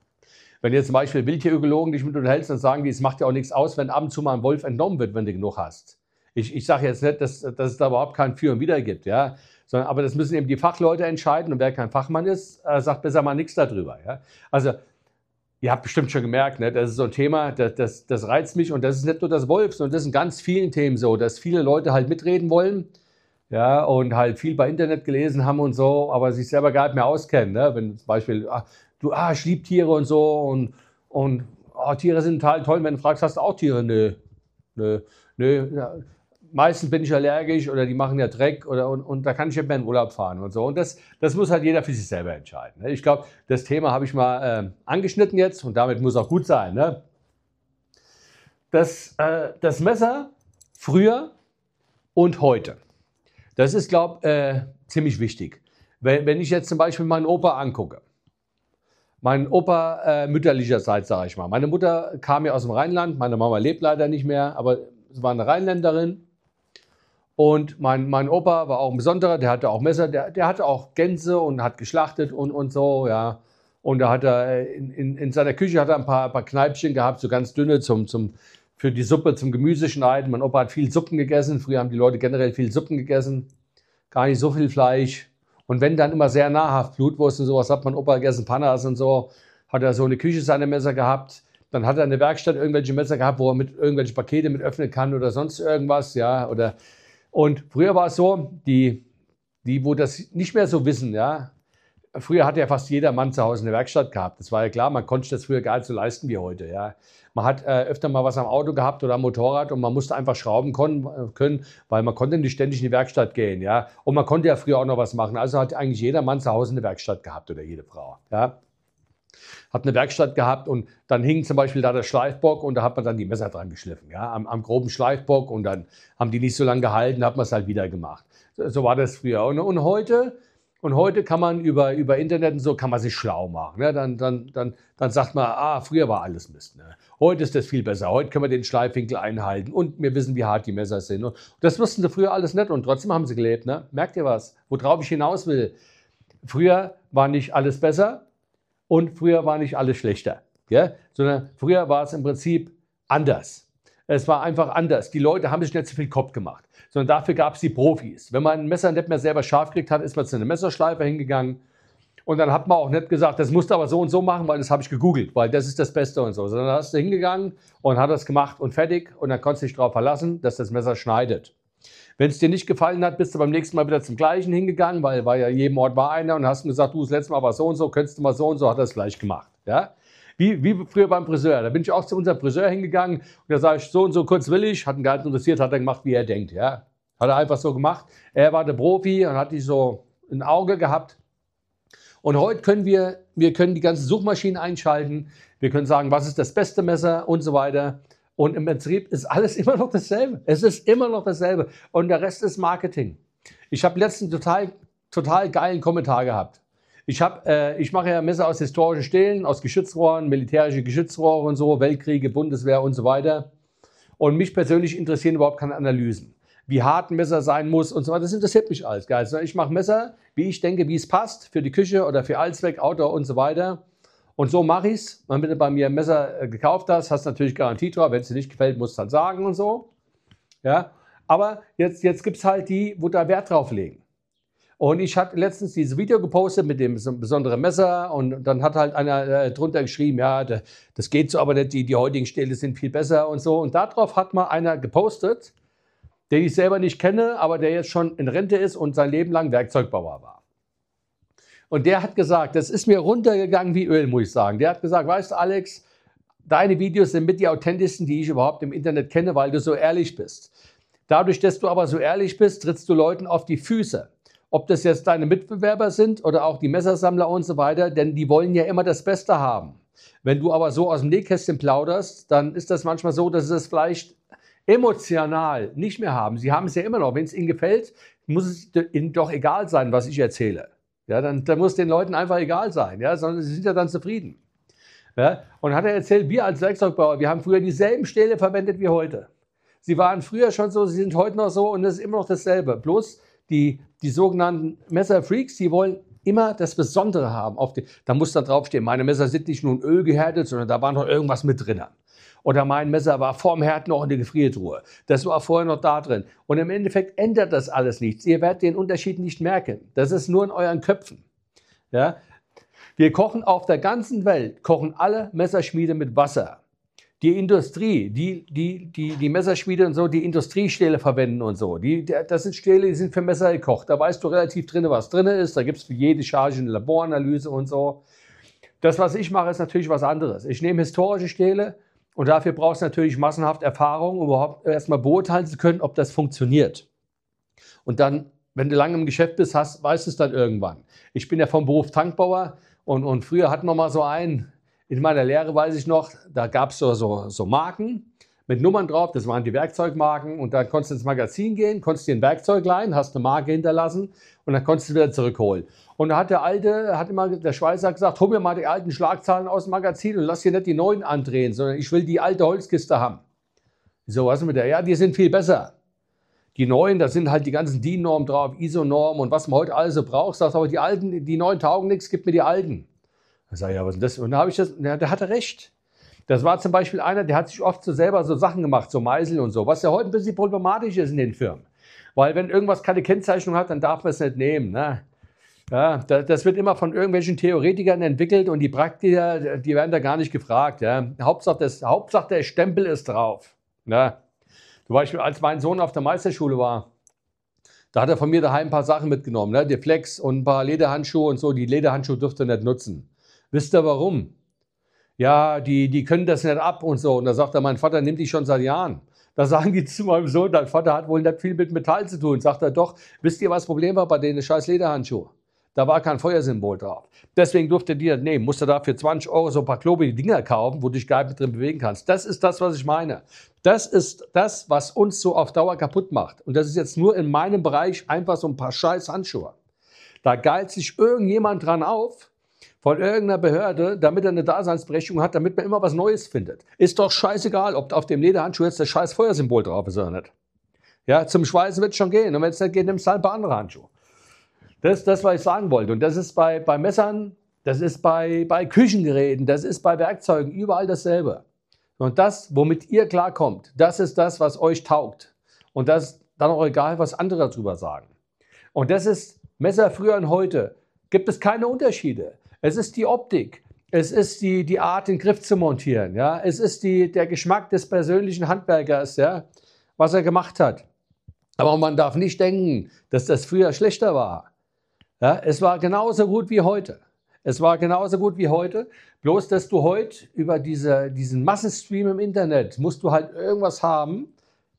Wenn jetzt zum Beispiel Wildtierökologen dich mit unterhältst, dann sagen die, es macht ja auch nichts aus, wenn ab und zu mal ein Wolf entnommen wird, wenn du genug hast. Ich, ich sage jetzt nicht, dass, dass es da überhaupt kein Für und Wider gibt, ja. Sondern, aber das müssen eben die Fachleute entscheiden und wer kein Fachmann ist, äh, sagt besser mal nichts darüber. Ja? Also, ihr habt bestimmt schon gemerkt, ne, das ist so ein Thema, das, das, das reizt mich und das ist nicht nur das Wolf, sondern das ist in ganz vielen Themen so, dass viele Leute halt mitreden wollen, ja, und halt viel bei Internet gelesen haben und so, aber sich selber gar nicht mehr auskennen. Ne? Wenn zum Beispiel, ah, du, ah, ich liebe Tiere und so und, und oh, Tiere sind total toll, wenn du fragst, hast du auch Tiere? Nö, nö, nö, ja. Meistens bin ich allergisch oder die machen ja Dreck oder, und, und da kann ich nicht mehr in Urlaub fahren und so. Und das, das muss halt jeder für sich selber entscheiden. Ne? Ich glaube, das Thema habe ich mal äh, angeschnitten jetzt und damit muss auch gut sein. Ne? Das, äh, das Messer früher und heute, das ist, glaube ich, äh, ziemlich wichtig. Wenn, wenn ich jetzt zum Beispiel meinen Opa angucke, mein Opa äh, mütterlicherseits, sage ich mal. Meine Mutter kam ja aus dem Rheinland, meine Mama lebt leider nicht mehr, aber sie war eine Rheinländerin. Und mein, mein Opa war auch ein Besonderer, der hatte auch Messer, der, der hatte auch Gänse und hat geschlachtet und, und so, ja. Und da hat er in, in, in seiner Küche hat er ein paar, ein paar Kneipchen gehabt, so ganz dünne zum, zum, für die Suppe, zum Gemüseschneiden. Mein Opa hat viel Suppen gegessen, früher haben die Leute generell viel Suppen gegessen, gar nicht so viel Fleisch. Und wenn dann immer sehr nahrhaft, Blutwurst und sowas hat mein Opa gegessen, Panas und so, hat er so eine Küche seine Messer gehabt. Dann hat er in der Werkstatt irgendwelche Messer gehabt, wo er mit irgendwelche Pakete mit öffnen kann oder sonst irgendwas, ja, oder und früher war es so, die, die, wo das nicht mehr so wissen, ja, früher hat ja fast jeder Mann zu Hause eine Werkstatt gehabt. Das war ja klar, man konnte das früher gar nicht so leisten wie heute, ja. Man hat äh, öfter mal was am Auto gehabt oder am Motorrad und man musste einfach schrauben können, können, weil man konnte nicht ständig in die Werkstatt gehen, ja. Und man konnte ja früher auch noch was machen. Also hat eigentlich jeder Mann zu Hause eine Werkstatt gehabt oder jede Frau, ja. Hat eine Werkstatt gehabt und dann hing zum Beispiel da der Schleifbock und da hat man dann die Messer dran geschliffen, ja, am, am groben Schleifbock und dann haben die nicht so lange gehalten, hat man es halt wieder gemacht. So, so war das früher. Und, und heute, und heute kann man über, über Internet und so, kann man sich schlau machen. Ne? Dann, dann, dann, dann sagt man, ah, früher war alles Mist. Ne? Heute ist das viel besser. Heute können wir den Schleifwinkel einhalten und wir wissen, wie hart die Messer sind. Und das wussten sie früher alles nicht und trotzdem haben sie gelebt. Ne? Merkt ihr was? Worauf ich hinaus will? Früher war nicht alles besser. Und früher war nicht alles schlechter, ja? Sondern früher war es im Prinzip anders. Es war einfach anders. Die Leute haben sich nicht so viel Kopf gemacht, sondern dafür gab es die Profis. Wenn man ein Messer nicht mehr selber scharf gekriegt hat, ist man zu einem Messerschleifer hingegangen und dann hat man auch nicht gesagt, das musst du aber so und so machen, weil das habe ich gegoogelt, weil das ist das Beste und so. Sondern da hast du hingegangen und hat das gemacht und fertig und dann konntest du dich darauf verlassen, dass das Messer schneidet. Wenn es dir nicht gefallen hat, bist du beim nächsten Mal wieder zum Gleichen hingegangen, weil, weil ja jedem Ort war einer und hast gesagt, du, das letzte Mal war so und so, könntest du mal so und so, hat er es gleich gemacht. Ja? Wie, wie früher beim Friseur. Da bin ich auch zu unserem Friseur hingegangen und da sage ich, so und so kurz will ich, hat ihn gar nicht interessiert, hat er gemacht, wie er denkt. Ja? Hat er einfach so gemacht. Er war der Profi und hat die so ein Auge gehabt. Und heute können wir, wir können die ganzen Suchmaschinen einschalten, wir können sagen, was ist das beste Messer und so weiter. Und im Prinzip ist alles immer noch dasselbe. Es ist immer noch dasselbe. Und der Rest ist Marketing. Ich habe letztens einen total, total geilen Kommentar gehabt. Ich, hab, äh, ich mache ja Messer aus historischen Stählen, aus Geschützrohren, militärische Geschützrohre und so, Weltkriege, Bundeswehr und so weiter. Und mich persönlich interessieren überhaupt keine Analysen. Wie hart ein Messer sein muss und so weiter, das interessiert mich alles. Geil. Ich mache Messer, wie ich denke, wie es passt, für die Küche oder für Allzweck, Outdoor und so weiter. Und so mache ich es. Wenn du bei mir ein Messer gekauft hast, hast du natürlich Garantie drauf. Wenn es dir nicht gefällt, musst du dann sagen und so. Ja? Aber jetzt, jetzt gibt es halt die, wo da Wert drauf legen. Und ich hatte letztens dieses Video gepostet mit dem besonderen Messer und dann hat halt einer äh, drunter geschrieben, ja, das geht so aber nicht, die, die heutigen Stähle sind viel besser und so. Und darauf hat mal einer gepostet, den ich selber nicht kenne, aber der jetzt schon in Rente ist und sein Leben lang Werkzeugbauer war. Und der hat gesagt, das ist mir runtergegangen wie Öl, muss ich sagen. Der hat gesagt, weißt du, Alex, deine Videos sind mit die authentischsten, die ich überhaupt im Internet kenne, weil du so ehrlich bist. Dadurch, dass du aber so ehrlich bist, trittst du Leuten auf die Füße. Ob das jetzt deine Mitbewerber sind oder auch die Messersammler und so weiter, denn die wollen ja immer das Beste haben. Wenn du aber so aus dem Nähkästchen plauderst, dann ist das manchmal so, dass sie es vielleicht emotional nicht mehr haben. Sie haben es ja immer noch. Wenn es ihnen gefällt, muss es ihnen doch egal sein, was ich erzähle. Ja, dann, dann muss den Leuten einfach egal sein, ja, sondern sie sind ja dann zufrieden. Ja, und hat er erzählt, wir als Werkzeugbauer, wir haben früher dieselben Stähle verwendet wie heute. Sie waren früher schon so, sie sind heute noch so und es ist immer noch dasselbe. Bloß die, die sogenannten Messerfreaks, die wollen immer das Besondere haben. Auf die, da muss dann draufstehen, meine Messer sind nicht nur in Öl gehärtet, sondern da war noch irgendwas mit drin. Oder mein Messer war vorm Herd noch in der Gefriertruhe. Das war vorher noch da drin. Und im Endeffekt ändert das alles nichts. Ihr werdet den Unterschied nicht merken. Das ist nur in euren Köpfen. Ja? Wir kochen auf der ganzen Welt, kochen alle Messerschmiede mit Wasser. Die Industrie, die, die, die, die Messerschmiede und so, die Industriestähle verwenden und so. Die, das sind Stähle, die sind für Messer gekocht. Da weißt du relativ drin, was drin ist. Da gibt es für jede Charge eine Laboranalyse und so. Das, was ich mache, ist natürlich was anderes. Ich nehme historische Stähle. Und dafür brauchst du natürlich massenhaft Erfahrung, um überhaupt erstmal beurteilen zu können, ob das funktioniert. Und dann, wenn du lange im Geschäft bist, hast, weißt du es dann irgendwann. Ich bin ja vom Beruf Tankbauer und, und früher hatten wir mal so einen, in meiner Lehre weiß ich noch, da gab es so, so, so Marken mit Nummern drauf, das waren die Werkzeugmarken und dann konntest du ins Magazin gehen, konntest dir ein Werkzeug leihen, hast eine Marke hinterlassen und dann konntest du wieder zurückholen. Und da hat der Alte, hat immer der Schweißer gesagt, hol mir mal die alten Schlagzahlen aus dem Magazin und lass hier nicht die neuen andrehen, sondern ich will die alte Holzkiste haben. So, was ist mit der? Ja, die sind viel besser. Die neuen, da sind halt die ganzen D I N-Normen drauf, I S O-Normen und was man heute alles so braucht. Sagt aber, die alten, die neuen taugen nichts, gib mir die alten. Da sage ich, ja, was ist das? Und da habe ich das, ja, der hatte recht. Das war zum Beispiel einer, der hat sich oft so selber so Sachen gemacht, so Meißel und so, was ja heute ein bisschen problematisch ist in den Firmen. Weil wenn irgendwas keine Kennzeichnung hat, dann darf man es nicht nehmen. Ne? Ja, das wird immer von irgendwelchen Theoretikern entwickelt und die Praktiker, die werden da gar nicht gefragt. Ja? Hauptsache, das, Hauptsache der Stempel ist drauf. Ja? Zum Beispiel, als mein Sohn auf der Meisterschule war, da hat er von mir daheim ein paar Sachen mitgenommen. Ne? Die Flex und ein paar Lederhandschuhe und so. Die Lederhandschuhe dürfte er nicht nutzen. Wisst ihr warum? Ja, die, die können das nicht ab und so. Und da sagt er, mein Vater nimmt die schon seit Jahren. Da sagen die zu meinem Sohn, dein Vater hat wohl nicht viel mit Metall zu tun. Sagt er, doch, wisst ihr, was das Problem war bei denen scheiß Lederhandschuhe? Da war kein Feuersymbol drauf. Deswegen durfte die das nehmen. Musste dafür zwanzig Euro so ein paar klobige Dinger kaufen, wo du dich gar nicht drin bewegen kannst. Das ist das, was ich meine. Das ist das, was uns so auf Dauer kaputt macht. Und das ist jetzt nur in meinem Bereich einfach so ein paar scheiß Handschuhe. Da geilt sich irgendjemand dran auf, von irgendeiner Behörde, damit er eine Daseinsberechtigung hat, damit man immer was Neues findet. Ist doch scheißegal, ob auf dem Lederhandschuh jetzt das scheiß Feuersymbol drauf ist oder nicht. Ja, zum Schweißen wird es schon gehen. Und wenn es nicht geht, nimmst du halt ein paar andere Handschuhe. Das ist das, was ich sagen wollte. Und das ist bei, bei Messern, das ist bei, bei Küchengeräten, das ist bei Werkzeugen, überall dasselbe. Und das, womit ihr klarkommt, das ist das, was euch taugt. Und das ist dann auch egal, was andere darüber sagen. Und das ist Messer früher und heute. Gibt es keine Unterschiede. Es ist die Optik. Es ist die, die Art, den Griff zu montieren. Ja? Es ist die, der Geschmack des persönlichen Handwerkers, ja? Was er gemacht hat. Aber man darf nicht denken, dass das früher schlechter war. Ja, es war genauso gut wie heute. Es war genauso gut wie heute. Bloß, dass du heute über diese, diesen Massenstream im Internet musst du halt irgendwas haben,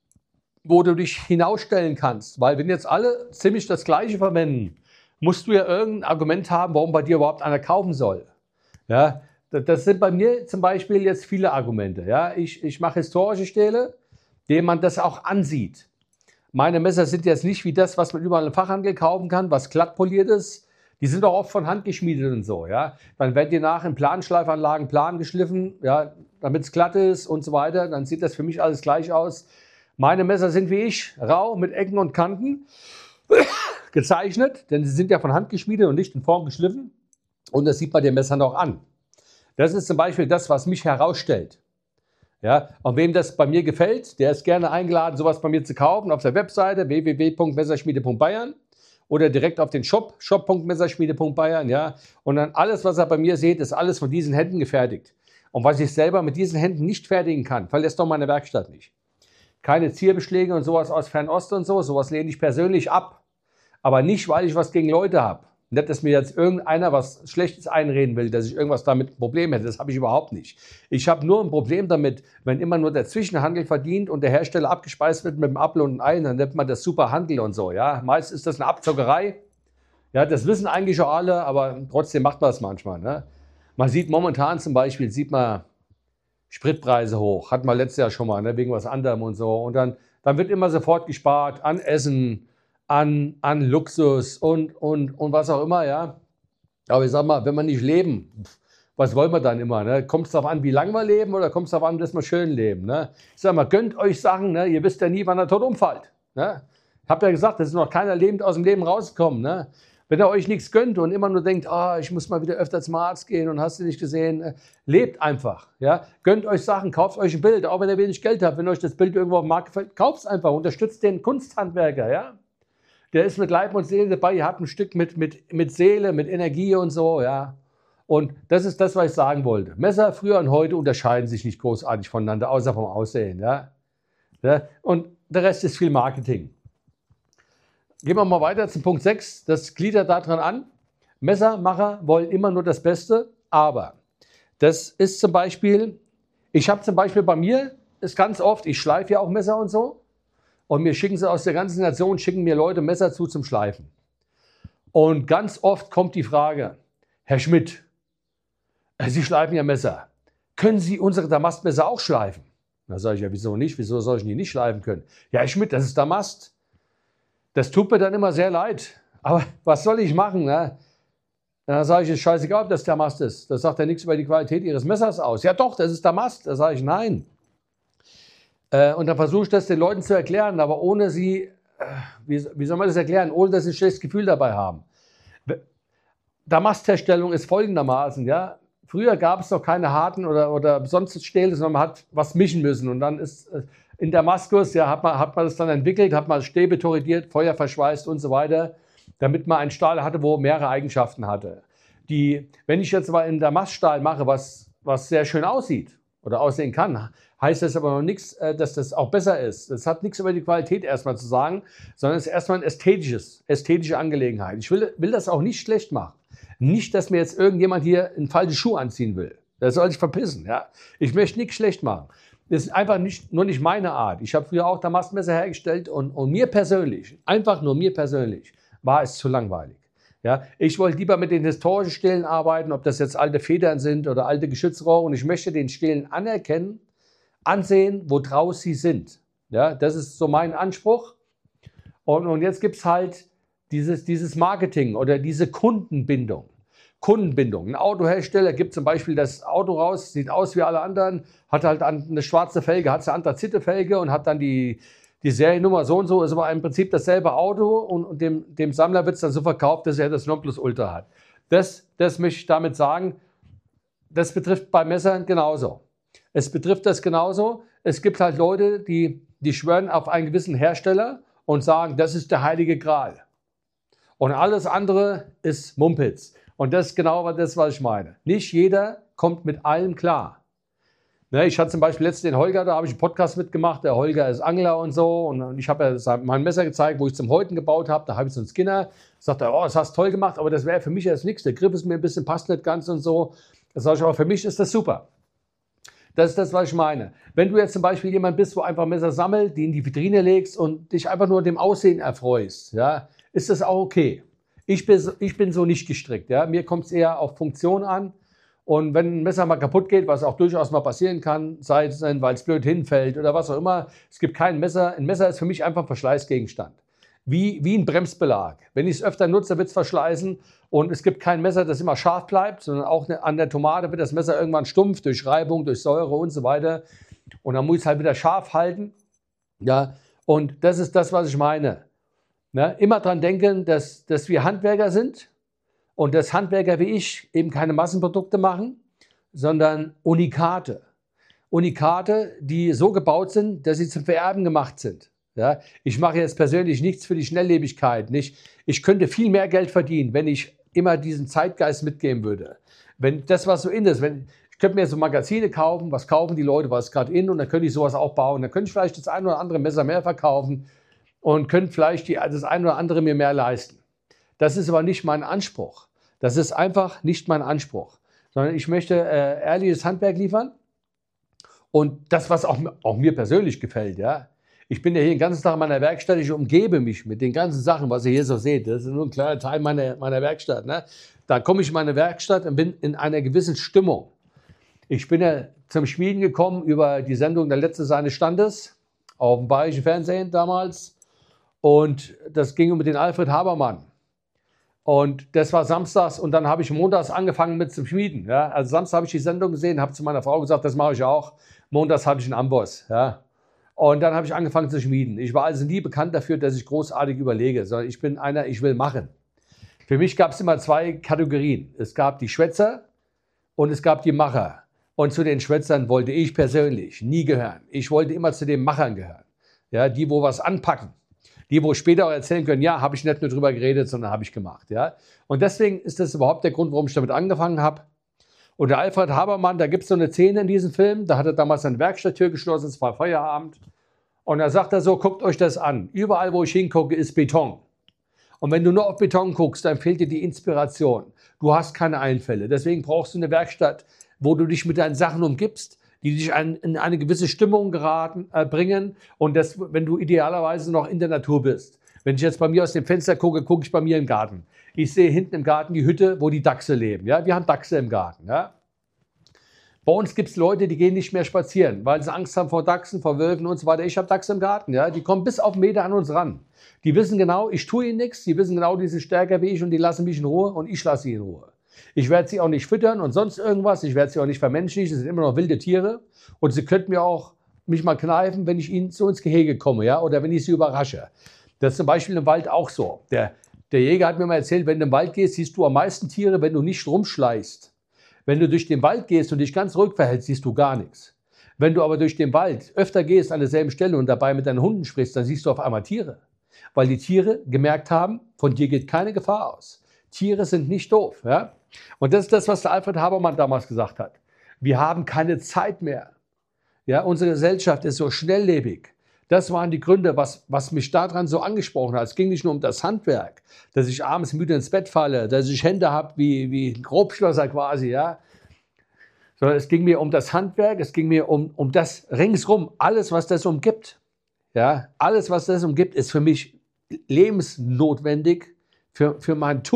wo du dich hinausstellen kannst. Weil wenn jetzt alle ziemlich das Gleiche verwenden, musst du ja irgendein Argument haben, warum bei dir überhaupt einer kaufen soll. Ja, das sind bei mir zum Beispiel jetzt viele Argumente. Ja, ich, ich mache historische Stähle, denen man das auch ansieht. Meine Messer sind jetzt nicht wie das, was man überall im Fachhandel kaufen kann, was glatt poliert ist. Die sind auch oft von Hand geschmiedet und so. Ja? Dann werden die nach in Planschleifanlagen plan geschliffen, ja, damit es glatt ist und so weiter. Dann sieht das für mich alles gleich aus. Meine Messer sind wie ich, rau mit Ecken und Kanten, gezeichnet, denn sie sind ja von Hand geschmiedet und nicht in Form geschliffen. Und das sieht man den Messern auch an. Das ist zum Beispiel das, was mich herausstellt. Ja, und wem das bei mir gefällt, der ist gerne eingeladen, sowas bei mir zu kaufen auf der Webseite w w w punkt messerschmiede punkt bayern oder direkt auf den Shop, shop punkt messerschmiede punkt bayern. Ja, und dann alles, was ihr bei mir seht, ist alles von diesen Händen gefertigt. Und was ich selber mit diesen Händen nicht fertigen kann, verlässt doch meine Werkstatt nicht. Keine Zierbeschläge und sowas aus Fernost und so, sowas lehne ich persönlich ab. Aber nicht, weil ich was gegen Leute habe. Nicht, dass mir jetzt irgendeiner was Schlechtes einreden will, dass ich irgendwas damit ein Problem hätte. Das habe ich überhaupt nicht. Ich habe nur ein Problem damit, wenn immer nur der Zwischenhandel verdient und der Hersteller abgespeist wird mit dem Apfel und einem Ei, dann nennt man das super Handel und so. Ja? Meist ist das eine Abzockerei. Ja, das wissen eigentlich schon alle, aber trotzdem macht man es manchmal. Ne? Man sieht momentan zum Beispiel, sieht man Spritpreise hoch. Hatten wir letztes Jahr schon mal, ne? Wegen was anderem und so. Und dann, dann wird immer sofort gespart an Essen, An, an Luxus und, und, und was auch immer, ja. Aber ich sag mal, wenn wir nicht leben, was wollen wir dann immer? Ne? Kommt es darauf an, wie lange wir leben oder kommt es darauf an, dass wir schön leben? Ne? Ich sag mal, gönnt euch Sachen, ne? Ihr wisst ja nie, wann der Tod umfällt. Ne? Ich habe ja gesagt, es ist noch keiner lebend aus dem Leben rausgekommen. Ne? Wenn ihr euch nichts gönnt und immer nur denkt, oh, ich muss mal wieder öfter zum Arzt gehen und hast du nicht gesehen, äh, lebt einfach. Ja? Gönnt euch Sachen, kauft euch ein Bild, auch wenn ihr wenig Geld habt. Wenn euch das Bild irgendwo auf dem Markt gefällt, kauft es einfach, unterstützt den Kunsthandwerker, ja. Der ist mit Leib und Seele dabei, ihr habt ein Stück mit, mit, mit Seele, mit Energie und so, ja. Und das ist das, was ich sagen wollte. Messer früher und heute unterscheiden sich nicht großartig voneinander, außer vom Aussehen, ja. ja. Und der Rest ist viel Marketing. Gehen wir mal weiter zum Punkt sechs, das gliedert daran an. Messermacher wollen immer nur das Beste, aber das ist zum Beispiel, ich habe zum Beispiel bei mir, ist ganz oft, ich schleife ja auch Messer und so. Und mir schicken sie aus der ganzen Nation, schicken mir Leute Messer zu zum Schleifen. Und ganz oft kommt die Frage, Herr Schmidt, Sie schleifen ja Messer. Können Sie unsere Damastmesser auch schleifen? Da sage ich, ja, wieso nicht? Wieso soll ich die nicht schleifen können? Ja, Herr Schmidt, das ist Damast. Das tut mir dann immer sehr leid. Aber was soll ich machen? Ne? Dann sage ich, es ist scheißegal, ob das Damast ist. Das sagt ja nichts über die Qualität Ihres Messers aus. Ja doch, das ist Damast. Da sage ich, nein. Und dann versuche ich das den Leuten zu erklären, aber ohne sie, wie, wie soll man das erklären, ohne dass sie ein schlechtes Gefühl dabei haben. Damastherstellung ist folgendermaßen, ja. Früher gab es noch keine harten oder, oder sonst Stähle, sondern man hat was mischen müssen. Und dann ist in Damaskus, ja, hat man, hat man das dann entwickelt, hat man Stäbe torridiert, Feuer verschweißt und so weiter, damit man einen Stahl hatte, wo mehrere Eigenschaften hatte. Die, wenn ich jetzt mal in Damaststahl mache, was, was sehr schön aussieht oder aussehen kann, heißt das aber noch nichts, dass das auch besser ist. Das hat nichts über die Qualität erstmal zu sagen, sondern es ist erstmal ein ästhetisches, ästhetische Angelegenheit. Ich will, will das auch nicht schlecht machen. Nicht, dass mir jetzt irgendjemand hier einen falschen Schuh anziehen will. Das soll sich verpissen. Ja? Ich möchte nichts schlecht machen. Das ist einfach nicht, nur nicht meine Art. Ich habe früher auch Damastmesser hergestellt und, und mir persönlich, einfach nur mir persönlich, war es zu langweilig. Ja, ich wollte lieber mit den historischen Stelen arbeiten, ob das jetzt alte Federn sind oder alte Geschützrohre. Und ich möchte den Stelen anerkennen, ansehen, woraus sie sind. Ja, das ist so mein Anspruch. Und, und jetzt gibt es halt dieses, dieses Marketing oder diese Kundenbindung. Kundenbindung. Ein Autohersteller gibt zum Beispiel das Auto raus, sieht aus wie alle anderen, hat halt eine schwarze Felge, hat eine Anthrazite-Felge und hat dann die, die Seriennummer so und so, ist aber im Prinzip dasselbe Auto und, und dem, dem Sammler wird es dann so verkauft, dass er das Nonplusultra hat. Das, das möchte ich damit sagen, das betrifft bei Messern genauso. Es betrifft das genauso. Es gibt halt Leute, die, die schwören auf einen gewissen Hersteller und sagen, das ist der heilige Gral. Und alles andere ist Mumpitz. Und das ist genau das, was ich meine. Nicht jeder kommt mit allem klar. Ne, ich hatte zum Beispiel letztens den Holger, da habe ich einen Podcast mitgemacht. Der Holger ist Angler und so. Und ich habe ja mein Messer gezeigt, wo ich zum Häuten gebaut habe. Da habe ich so einen Skinner. Sagt er, oh, das hast du toll gemacht, aber das wäre für mich erst nichts. Der Griff ist mir ein bisschen, passt nicht ganz und so. Das sage ich, aber für mich ist das super. Das ist das, was ich meine. Wenn du jetzt zum Beispiel jemand bist, wo einfach Messer sammelt, die in die Vitrine legst und dich einfach nur dem Aussehen erfreust, ja, ist das auch okay. Ich bin, ich bin so nicht gestrickt. Ja. Mir kommt es eher auf Funktion an. Und wenn ein Messer mal kaputt geht, was auch durchaus mal passieren kann, sei es denn, weil es blöd hinfällt oder was auch immer, es gibt kein Messer. Ein Messer ist für mich einfach ein Verschleißgegenstand. Wie, wie ein Bremsbelag. Wenn ich es öfter nutze, wird es verschleißen. Und es gibt kein Messer, das immer scharf bleibt, sondern auch an der Tomate wird das Messer irgendwann stumpf durch Reibung, durch Säure und so weiter. Und dann muss ich es halt wieder scharf halten. Ja, und das ist das, was ich meine. Ne? Immer dran denken, dass, dass wir Handwerker sind und dass Handwerker wie ich eben keine Massenprodukte machen, sondern Unikate. Unikate, die so gebaut sind, dass sie zum Vererben gemacht sind. Ja? Ich mache jetzt persönlich nichts für die Schnelllebigkeit. Nicht. Ich könnte viel mehr Geld verdienen, wenn ich immer diesen Zeitgeist mitgeben würde. Wenn das, was so in ist, wenn, ich könnte mir so Magazine kaufen, was kaufen die Leute, was ist gerade in, und dann könnte ich sowas auch bauen. Dann könnte ich vielleicht das ein oder andere Messer mehr verkaufen und könnte vielleicht die, das ein oder andere mir mehr leisten. Das ist aber nicht mein Anspruch. Das ist einfach nicht mein Anspruch. Sondern ich möchte äh, ehrliches Handwerk liefern und das, was auch, auch mir persönlich gefällt. Ja. Ich bin ja hier den ganzen Tag in meiner Werkstatt, ich umgebe mich mit den ganzen Sachen, was ihr hier so seht. Das ist nur ein kleiner Teil meiner, meiner Werkstatt. Ne. Da komme ich in meine Werkstatt und bin in einer gewissen Stimmung. Ich bin ja zum Schmieden gekommen über die Sendung Der Letzte seines Standes auf dem Bayerischen Fernsehen damals. Und das ging um den Alfred Habermann. Und das war samstags und dann habe ich montags angefangen mit zum Schmieden. Ja. Also samstags habe ich die Sendung gesehen, habe zu meiner Frau gesagt, das mache ich auch. Montags hatte ich einen Amboss. Ja. Und dann habe ich angefangen zu schmieden. Ich war also nie bekannt dafür, dass ich großartig überlege, sondern ich bin einer, ich will machen. Für mich gab es immer zwei Kategorien. Es gab die Schwätzer und es gab die Macher. Und zu den Schwätzern wollte ich persönlich nie gehören. Ich wollte immer zu den Machern gehören. Ja, die, wo was anpacken. Die, wo später auch erzählen können, ja, habe ich nicht nur drüber geredet, sondern habe ich gemacht. Ja? Und deswegen ist das überhaupt der Grund, warum ich damit angefangen habe. Und der Alfred Habermann, da gibt es so eine Szene in diesem Film, da hat er damals seine Werkstatttür geschlossen, es war Feierabend. Und da sagt er so, guckt euch das an. Überall, wo ich hingucke, ist Beton. Und wenn du nur auf Beton guckst, dann fehlt dir die Inspiration. Du hast keine Einfälle. Deswegen brauchst du eine Werkstatt, wo du dich mit deinen Sachen umgibst, die dich an, in eine gewisse Stimmung geraten, äh, bringen. Und das, wenn du idealerweise noch in der Natur bist. Wenn ich jetzt bei mir aus dem Fenster gucke, gucke ich bei mir im Garten. Ich sehe hinten im Garten die Hütte, wo die Dachse leben. Ja? Wir haben Dachse im Garten. Ja? Bei uns gibt es Leute, die gehen nicht mehr spazieren, weil sie Angst haben vor Dachsen, vor Wölfen und so weiter. Ich habe Dachse im Garten. Ja? Die kommen bis auf einen Meter an uns ran. Die wissen genau, ich tue ihnen nichts. Die wissen genau, die sind stärker wie ich und die lassen mich in Ruhe und ich lasse sie in Ruhe. Ich werde sie auch nicht füttern und sonst irgendwas. Ich werde sie auch nicht vermenschlichen. Sie sind immer noch wilde Tiere. Und sie könnten mir auch mich mal kneifen, wenn ich ihnen so ins Gehege komme, ja, oder wenn ich sie überrasche. Das ist zum Beispiel im Wald auch so. Der, der Jäger hat mir mal erzählt, wenn du im Wald gehst, siehst du am meisten Tiere, wenn du nicht rumschleichst. Wenn du durch den Wald gehst und dich ganz ruhig verhältst, siehst du gar nichts. Wenn du aber durch den Wald öfter gehst an derselben Stelle und dabei mit deinen Hunden sprichst, dann siehst du auf einmal Tiere. Weil die Tiere gemerkt haben, von dir geht keine Gefahr aus. Tiere sind nicht doof. Ja? Und das ist das, was der Alfred Habermann damals gesagt hat. Wir haben keine Zeit mehr. Ja, unsere Gesellschaft ist so schnelllebig. Das waren die Gründe, was, was mich daran so angesprochen hat. Es ging nicht nur um das Handwerk, dass ich abends müde ins Bett falle, dass ich Hände habe wie, wie ein Grobschlosser quasi, ja. Sondern es ging mir um das Handwerk, es ging mir um, um das ringsrum, alles, was das umgibt. Ja, alles, was das umgibt, ist für mich lebensnotwendig für, für mein Tun.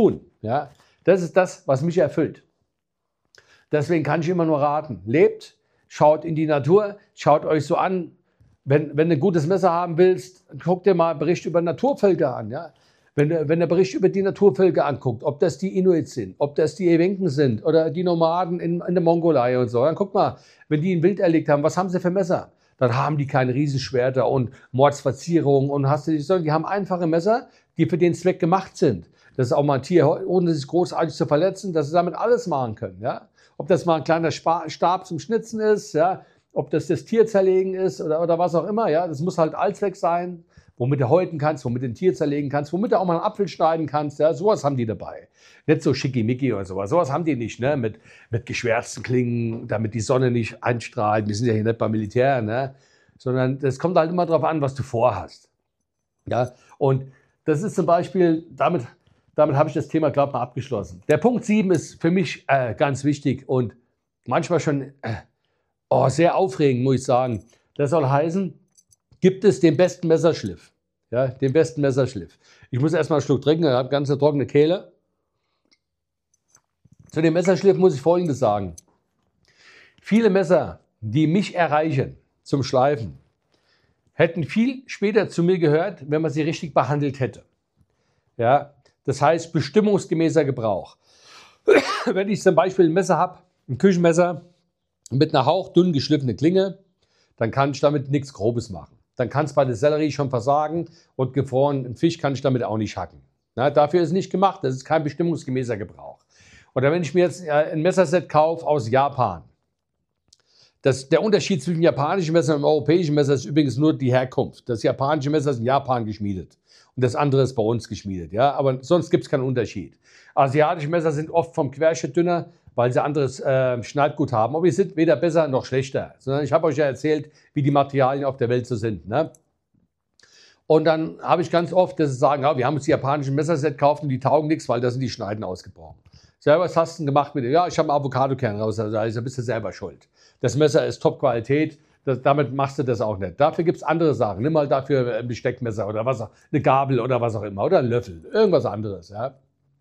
Ja? Das ist das, was mich erfüllt. Deswegen kann ich immer nur raten, lebt, schaut in die Natur, schaut euch so an. Wenn, wenn du ein gutes Messer haben willst, guck dir mal einen Bericht über Naturvölker an. Ja? Wenn du, wenn du Bericht über die Naturvölker anguckt, ob das die Inuits sind, ob das die Ewenken sind oder die Nomaden in, in der Mongolei und so, dann guck mal, wenn die ein Wild erlegt haben, was haben sie für Messer? Dann haben die keine Riesenschwerter und Mordsverzierungen und hast du nicht, sondern die haben einfache Messer, die für den Zweck gemacht sind. Das ist auch mal ein Tier, ohne sich großartig zu verletzen, dass sie damit alles machen können. Ja? Ob das mal ein kleiner Stab zum Schnitzen ist, ja? Ob das das Tier zerlegen ist oder, oder was auch immer. Ja? Das muss halt Allzweck sein, womit du häuten kannst, womit du ein Tier zerlegen kannst, womit du auch mal einen Apfel schneiden kannst. Ja? Sowas haben die dabei. Nicht so schickimicki oder sowas. Sowas haben die nicht, ne? mit, mit geschwärzten Klingen, damit die Sonne nicht einstrahlt. Wir sind ja hier nicht beim Militär, ne? Sondern das kommt halt immer darauf an, was du vorhast. Ja? Und das ist zum Beispiel, damit... Damit habe ich das Thema, glaube ich, mal abgeschlossen. Der Punkt sieben ist für mich äh, ganz wichtig und manchmal schon äh, oh, sehr aufregend, muss ich sagen. Das soll heißen, gibt es den besten Messerschliff? Ja, den besten Messerschliff. Ich muss erstmal einen Schluck trinken, ich habe ganz eine trockene Kehle. Zu dem Messerschliff muss ich Folgendes sagen. Viele Messer, die mich erreichen zum Schleifen, hätten viel später zu mir gehört, wenn man sie richtig behandelt hätte. Ja, das heißt, bestimmungsgemäßer Gebrauch. Wenn ich zum Beispiel ein Messer habe, ein Küchenmesser mit einer hauchdünn geschliffenen Klinge, dann kann ich damit nichts Grobes machen. Dann kann es bei der Sellerie schon versagen und gefrorenen Fisch kann ich damit auch nicht hacken. Na, dafür ist es nicht gemacht, das ist kein bestimmungsgemäßer Gebrauch. Oder wenn ich mir jetzt ein Messerset kaufe aus Japan, das, der Unterschied zwischen dem japanischen Messer und dem europäischen Messer ist übrigens nur die Herkunft. Das japanische Messer ist in Japan geschmiedet. Und das andere ist bei uns geschmiedet. Ja? Aber sonst gibt es keinen Unterschied. Asiatische Messer sind oft vom Querschnitt dünner, weil sie anderes äh, Schneidgut haben. Aber die sind weder besser noch schlechter. Sondern ich habe euch ja erzählt, wie die Materialien auf der Welt so sind. Ne? Und dann habe ich ganz oft, dass sie sagen, ja, wir haben uns die japanischen Messerset gekauft und die taugen nichts, weil da sind die Schneiden ausgebrochen. Selber, was hast du denn gemacht mit dem? Ja, ich habe einen Avocadokern raus, also bist du selber schuld. Das Messer ist Top-Qualität. Das, damit machst du das auch nicht. Dafür gibt es andere Sachen. Nimm mal dafür ein Besteckmesser oder was auch, eine Gabel oder was auch immer. Oder einen Löffel. Irgendwas anderes. Ja.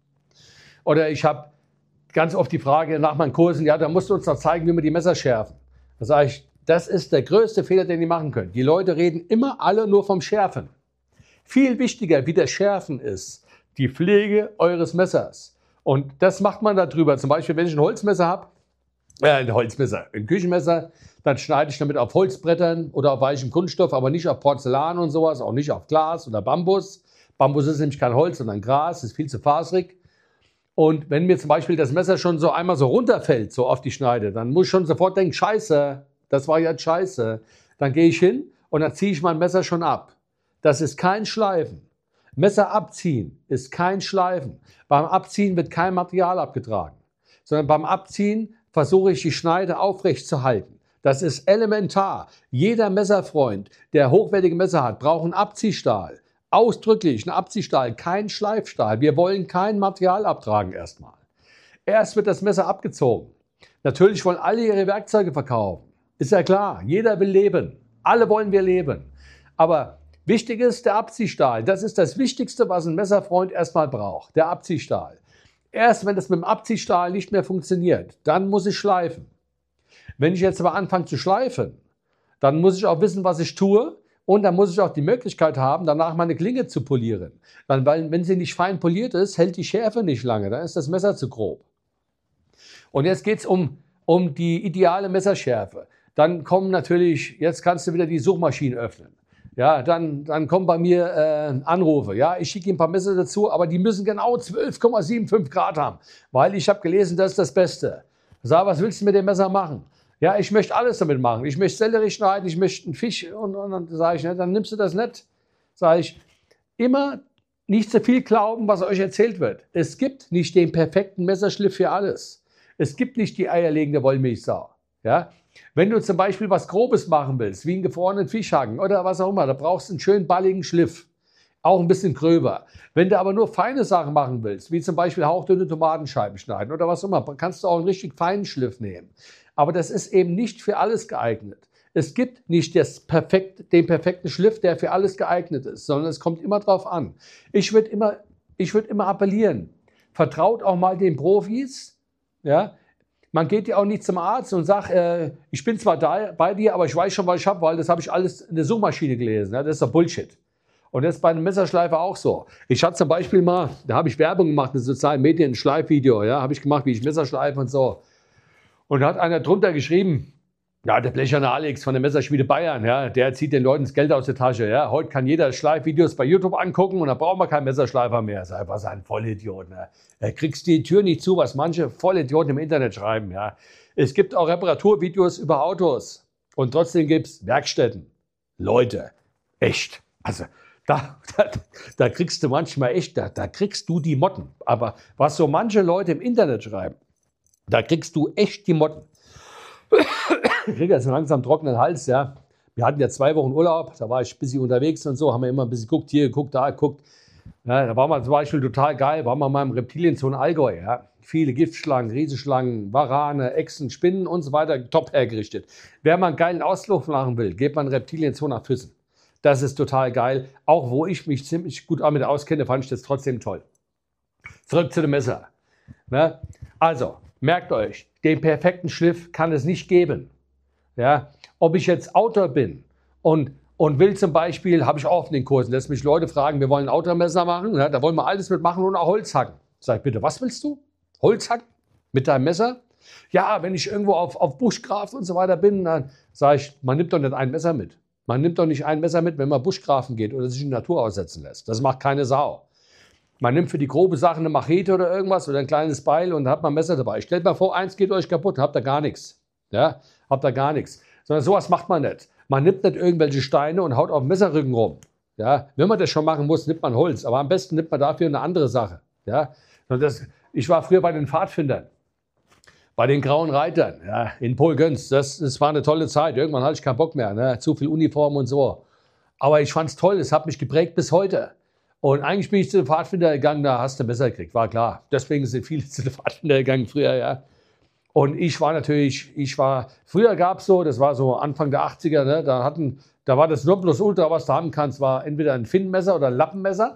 Oder ich habe ganz oft die Frage nach meinen Kursen, ja, da musst du uns doch zeigen, wie wir die Messer schärfen. Da sage ich, das ist der größte Fehler, den ihr machen könnt. Die Leute reden immer alle nur vom Schärfen. Viel wichtiger wie das Schärfen ist die Pflege eures Messers. Und das macht man darüber. Zum Beispiel, wenn ich ein Holzmesser habe, äh, ein Holzmesser, ein Küchenmesser, dann schneide ich damit auf Holzbrettern oder auf weichem Kunststoff, aber nicht auf Porzellan und sowas, auch nicht auf Glas oder Bambus. Bambus ist nämlich kein Holz, sondern Gras, ist viel zu faserig. Und wenn mir zum Beispiel das Messer schon so einmal so runterfällt, so auf die Schneide, dann muss ich schon sofort denken, scheiße, das war jetzt scheiße. Dann gehe ich hin und dann ziehe ich mein Messer schon ab. Das ist kein Schleifen. Messer abziehen ist kein Schleifen. Beim Abziehen wird kein Material abgetragen, sondern beim Abziehen versuche ich die Schneide aufrecht zu halten. Das ist elementar. Jeder Messerfreund, der hochwertige Messer hat, braucht einen Abziehstahl. Ausdrücklich einen Abziehstahl, kein Schleifstahl. Wir wollen kein Material abtragen erstmal. Erst wird das Messer abgezogen. Natürlich wollen alle ihre Werkzeuge verkaufen. Ist ja klar, jeder will leben. Alle wollen wir leben. Aber wichtig ist der Abziehstahl. Das ist das Wichtigste, was ein Messerfreund erstmal braucht. Der Abziehstahl. Erst wenn das mit dem Abziehstahl nicht mehr funktioniert, dann muss ich schleifen. Wenn ich jetzt aber anfange zu schleifen, dann muss ich auch wissen, was ich tue. Und dann muss ich auch die Möglichkeit haben, danach meine Klinge zu polieren. Dann, weil, wenn sie nicht fein poliert ist, hält die Schärfe nicht lange. Dann ist das Messer zu grob. Und jetzt geht es um, um die ideale Messerschärfe. Dann kommen natürlich, jetzt kannst du wieder die Suchmaschine öffnen. Ja, dann, dann kommen bei mir äh, Anrufe. Ja, ich schicke Ihnen ein paar Messer dazu, aber die müssen genau zwölf Komma fünfundsiebzig Grad haben, weil ich habe gelesen, das ist das Beste. Sag, was willst du mit dem Messer machen? Ja, ich möchte alles damit machen. Ich möchte Sellerie schneiden, ich möchte einen Fisch und, und dann sage ich, ne, dann nimmst du das nicht. Sage ich, immer nicht so viel glauben, was euch erzählt wird. Es gibt nicht den perfekten Messerschliff für alles. Es gibt nicht die eierlegende Wollmilchsau. Ja? Wenn du zum Beispiel was Grobes machen willst, wie einen gefrorenen Fischhaken oder was auch immer, da brauchst du einen schönen balligen Schliff. Auch ein bisschen gröber. Wenn du aber nur feine Sachen machen willst, wie zum Beispiel hauchdünne Tomatenscheiben schneiden oder was auch immer, kannst du auch einen richtig feinen Schliff nehmen. Aber das ist eben nicht für alles geeignet. Es gibt nicht das perfekt, den perfekten Schliff, der für alles geeignet ist, sondern es kommt immer drauf an. Ich würde immer, ich würde immer appellieren, vertraut auch mal den Profis. Ja? Man geht ja auch nicht zum Arzt und sagt, äh, ich bin zwar da bei dir, aber ich weiß schon, was ich habe, weil das habe ich alles in der Suchmaschine gelesen. Ja? Das ist doch Bullshit. Und das ist bei einem Messerschleifer auch so. Ich hatte zum Beispiel mal, da habe ich Werbung gemacht in den sozialen Medien, ein Schleifvideo, ja, habe ich gemacht, wie ich Messer schleife und so. Und da hat einer drunter geschrieben, ja, der blecherne Alex von der Messerschmiede Bayern, ja, der zieht den Leuten das Geld aus der Tasche. Ja. Heute kann jeder Schleifvideos bei YouTube angucken und da braucht man keinen Messerschleifer mehr. Das ist einfach so ein Vollidiot. Ne. Da kriegst die Tür nicht zu, was manche Vollidioten im Internet schreiben. Ja. Es gibt auch Reparaturvideos über Autos und trotzdem gibt es Werkstätten. Leute, echt. Also da, da, da kriegst du manchmal echt, da, da kriegst du die Motten. Aber was so manche Leute im Internet schreiben, da kriegst du echt die Motten. Ich kriege jetzt einen langsam trockenen Hals, ja. Wir hatten ja zwei Wochen Urlaub, da war ich ein bisschen unterwegs und so, haben wir immer ein bisschen geguckt, hier geguckt, da geguckt. Ja, da war man zum Beispiel total geil, waren wir mal im Reptilienzoo in Allgäu, ja. Viele Giftschlangen, Riesenschlangen, Warane, Echsen, Spinnen und so weiter, top hergerichtet. Wer mal einen geilen Ausflug machen will, geht man in Reptilienzoo nach Füssen. Das ist total geil. Auch wo ich mich ziemlich gut damit auskenne, fand ich das trotzdem toll. Zurück zu dem Messer. Ne? Also, merkt euch, den perfekten Schliff kann es nicht geben. Ja? Ob ich jetzt Autor bin und, und will zum Beispiel, habe ich auch in den Kursen, dass mich Leute fragen, wir wollen ein Autormesser machen, ja? Da wollen wir alles mitmachen und auch Holz hacken. Sag ich, bitte, was willst du? Holz hacken? Mit deinem Messer? Ja, wenn ich irgendwo auf, auf Buschkraft und so weiter bin, dann sage ich, man nimmt doch nicht ein Messer mit. Man nimmt doch nicht ein Messer mit, wenn man Buschgrafen geht oder sich in die Natur aussetzen lässt. Das macht keine Sau. Man nimmt für die grobe Sache eine Machete oder irgendwas oder ein kleines Beil und dann hat man ein Messer dabei. Stellt mal vor, eins geht euch kaputt, habt ihr gar nichts. Ja, habt ihr gar nichts. Sondern sowas macht man nicht. Man nimmt nicht irgendwelche Steine und haut auf dem Messerrücken rum. Ja, wenn man das schon machen muss, nimmt man Holz. Aber am besten nimmt man dafür eine andere Sache. Ja, und das, ich war früher bei den Pfadfindern. Bei den Grauen Reitern, ja, in Polgöns, das, das war eine tolle Zeit. Irgendwann hatte ich keinen Bock mehr, ne? Zu viel Uniform und so. Aber ich fand es toll, es hat mich geprägt bis heute. Und eigentlich bin ich zu den Pfadfinder gegangen, da hast du besser gekriegt, war klar. Deswegen sind viele zu den Pfadfinder gegangen früher, ja. Und ich war natürlich, ich war, früher gab es so, das war so Anfang der achtziger, ne? da, hatten, da war das Nonplusultra, was du haben kannst, war entweder ein Finnmesser oder ein Lappenmesser.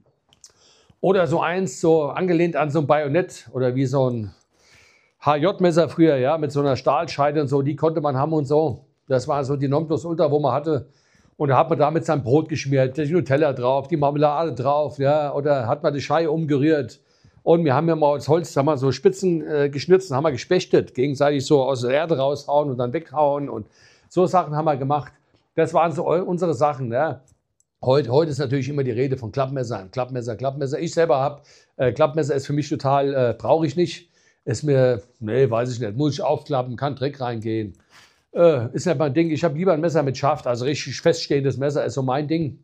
Oder so eins, so angelehnt an so ein Bajonett oder wie so ein H J-Messer früher, ja, mit so einer Stahlscheide und so, die konnte man haben und so. Das war so die Nonplusultra, wo man hatte. Und da hat man damit sein Brot geschmiert, die Nutella drauf, die Marmelade drauf, ja, oder hat man die Scheibe umgerührt. Und wir haben ja mal aus Holz, haben wir so Spitzen äh, geschnitzt, haben wir gespechtet, gegenseitig so aus der Erde raushauen und dann weghauen und so Sachen haben wir gemacht. Das waren so unsere Sachen, ja. Heute, heute ist natürlich immer die Rede von Klappmesser, Klappmesser, Klappmesser. Ich selber habe, äh, Klappmesser ist für mich total, äh, brauche ich nicht. Ist mir, nee, weiß ich nicht, muss ich aufklappen, kann Dreck reingehen. Äh, ist nicht mein Ding. Ich habe lieber ein Messer mit Schaft, also richtig feststehendes Messer ist so mein Ding.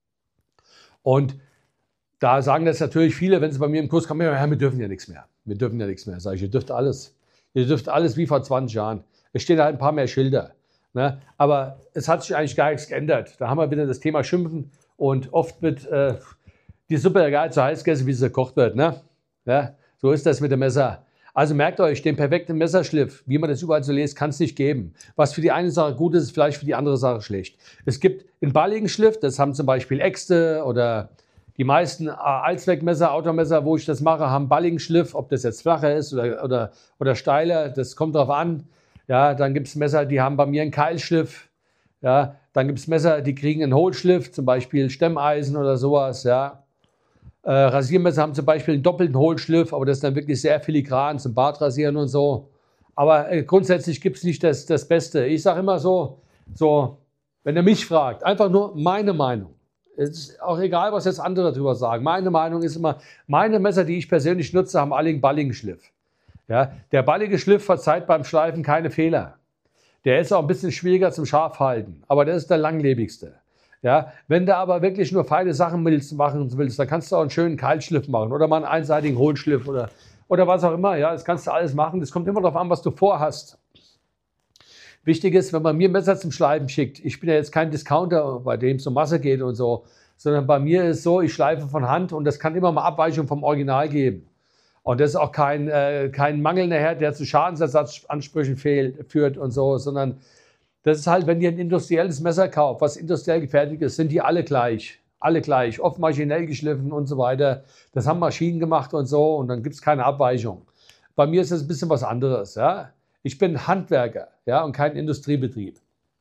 Und da sagen das natürlich viele, wenn sie bei mir im Kurs kommen, ja, wir dürfen ja nichts mehr. Wir dürfen ja nichts mehr. Sag ich, ihr dürft alles. Ihr dürft alles wie vor zwanzig Jahren. Es stehen halt ein paar mehr Schilder. Ne? Aber es hat sich eigentlich gar nichts geändert. Da haben wir wieder das Thema Schimpfen und oft wird äh, die Suppe ja gar nicht so heiß gegessen, wie sie gekocht wird. Ne? Ja, so ist das mit dem Messer. Also merkt euch, den perfekten Messerschliff, wie man das überall so liest, kann es nicht geben. Was für die eine Sache gut ist, ist vielleicht für die andere Sache schlecht. Es gibt einen balligen Schliff, das haben zum Beispiel Äxte oder die meisten Allzweckmesser, Automesser, wo ich das mache, haben balligen Schliff, ob das jetzt flacher ist oder, oder, oder steiler, das kommt drauf an. Ja, dann gibt es Messer, die haben bei mir einen Keilschliff. Ja, dann gibt es Messer, die kriegen einen Hohlschliff, zum Beispiel Stemmeisen oder sowas. Ja. Äh, Rasiermesser haben zum Beispiel einen doppelten Hohlschliff, aber das ist dann wirklich sehr filigran zum Bartrasieren und so. Aber äh, grundsätzlich gibt es nicht das, das Beste. Ich sage immer so, so, wenn ihr mich fragt, einfach nur meine Meinung. Es ist auch egal, was jetzt andere darüber sagen. Meine Meinung ist immer, meine Messer, die ich persönlich nutze, haben alle einen balligen Schliff. Ja, der ballige Schliff verzeiht beim Schleifen keine Fehler. Der ist auch ein bisschen schwieriger zum Scharfhalten, aber der ist der langlebigste. Ja, wenn du aber wirklich nur feine Sachen willst, machen willst, dann kannst du auch einen schönen Keilschliff machen oder mal einen einseitigen Hohlschliff oder, oder was auch immer. Ja, das kannst du alles machen. Das kommt immer darauf an, was du vorhast. Wichtig ist, wenn man mir Messer zum Schleifen schickt, ich bin ja jetzt kein Discounter, bei dem es um Masse geht und so, sondern bei mir ist es so, ich schleife von Hand und das kann immer mal Abweichung vom Original geben. Und das ist auch kein, äh, kein Mangel nachher, der zu Schadensersatzansprüchen fehlt, führt und so, sondern das ist halt, wenn ihr ein industrielles Messer kauft, was industriell gefertigt ist, sind die alle gleich. Alle gleich, oft maschinell geschliffen und so weiter. Das haben Maschinen gemacht und so und dann gibt es keine Abweichung. Bei mir ist das ein bisschen was anderes. Ja? Ich bin Handwerker, ja, und kein Industriebetrieb.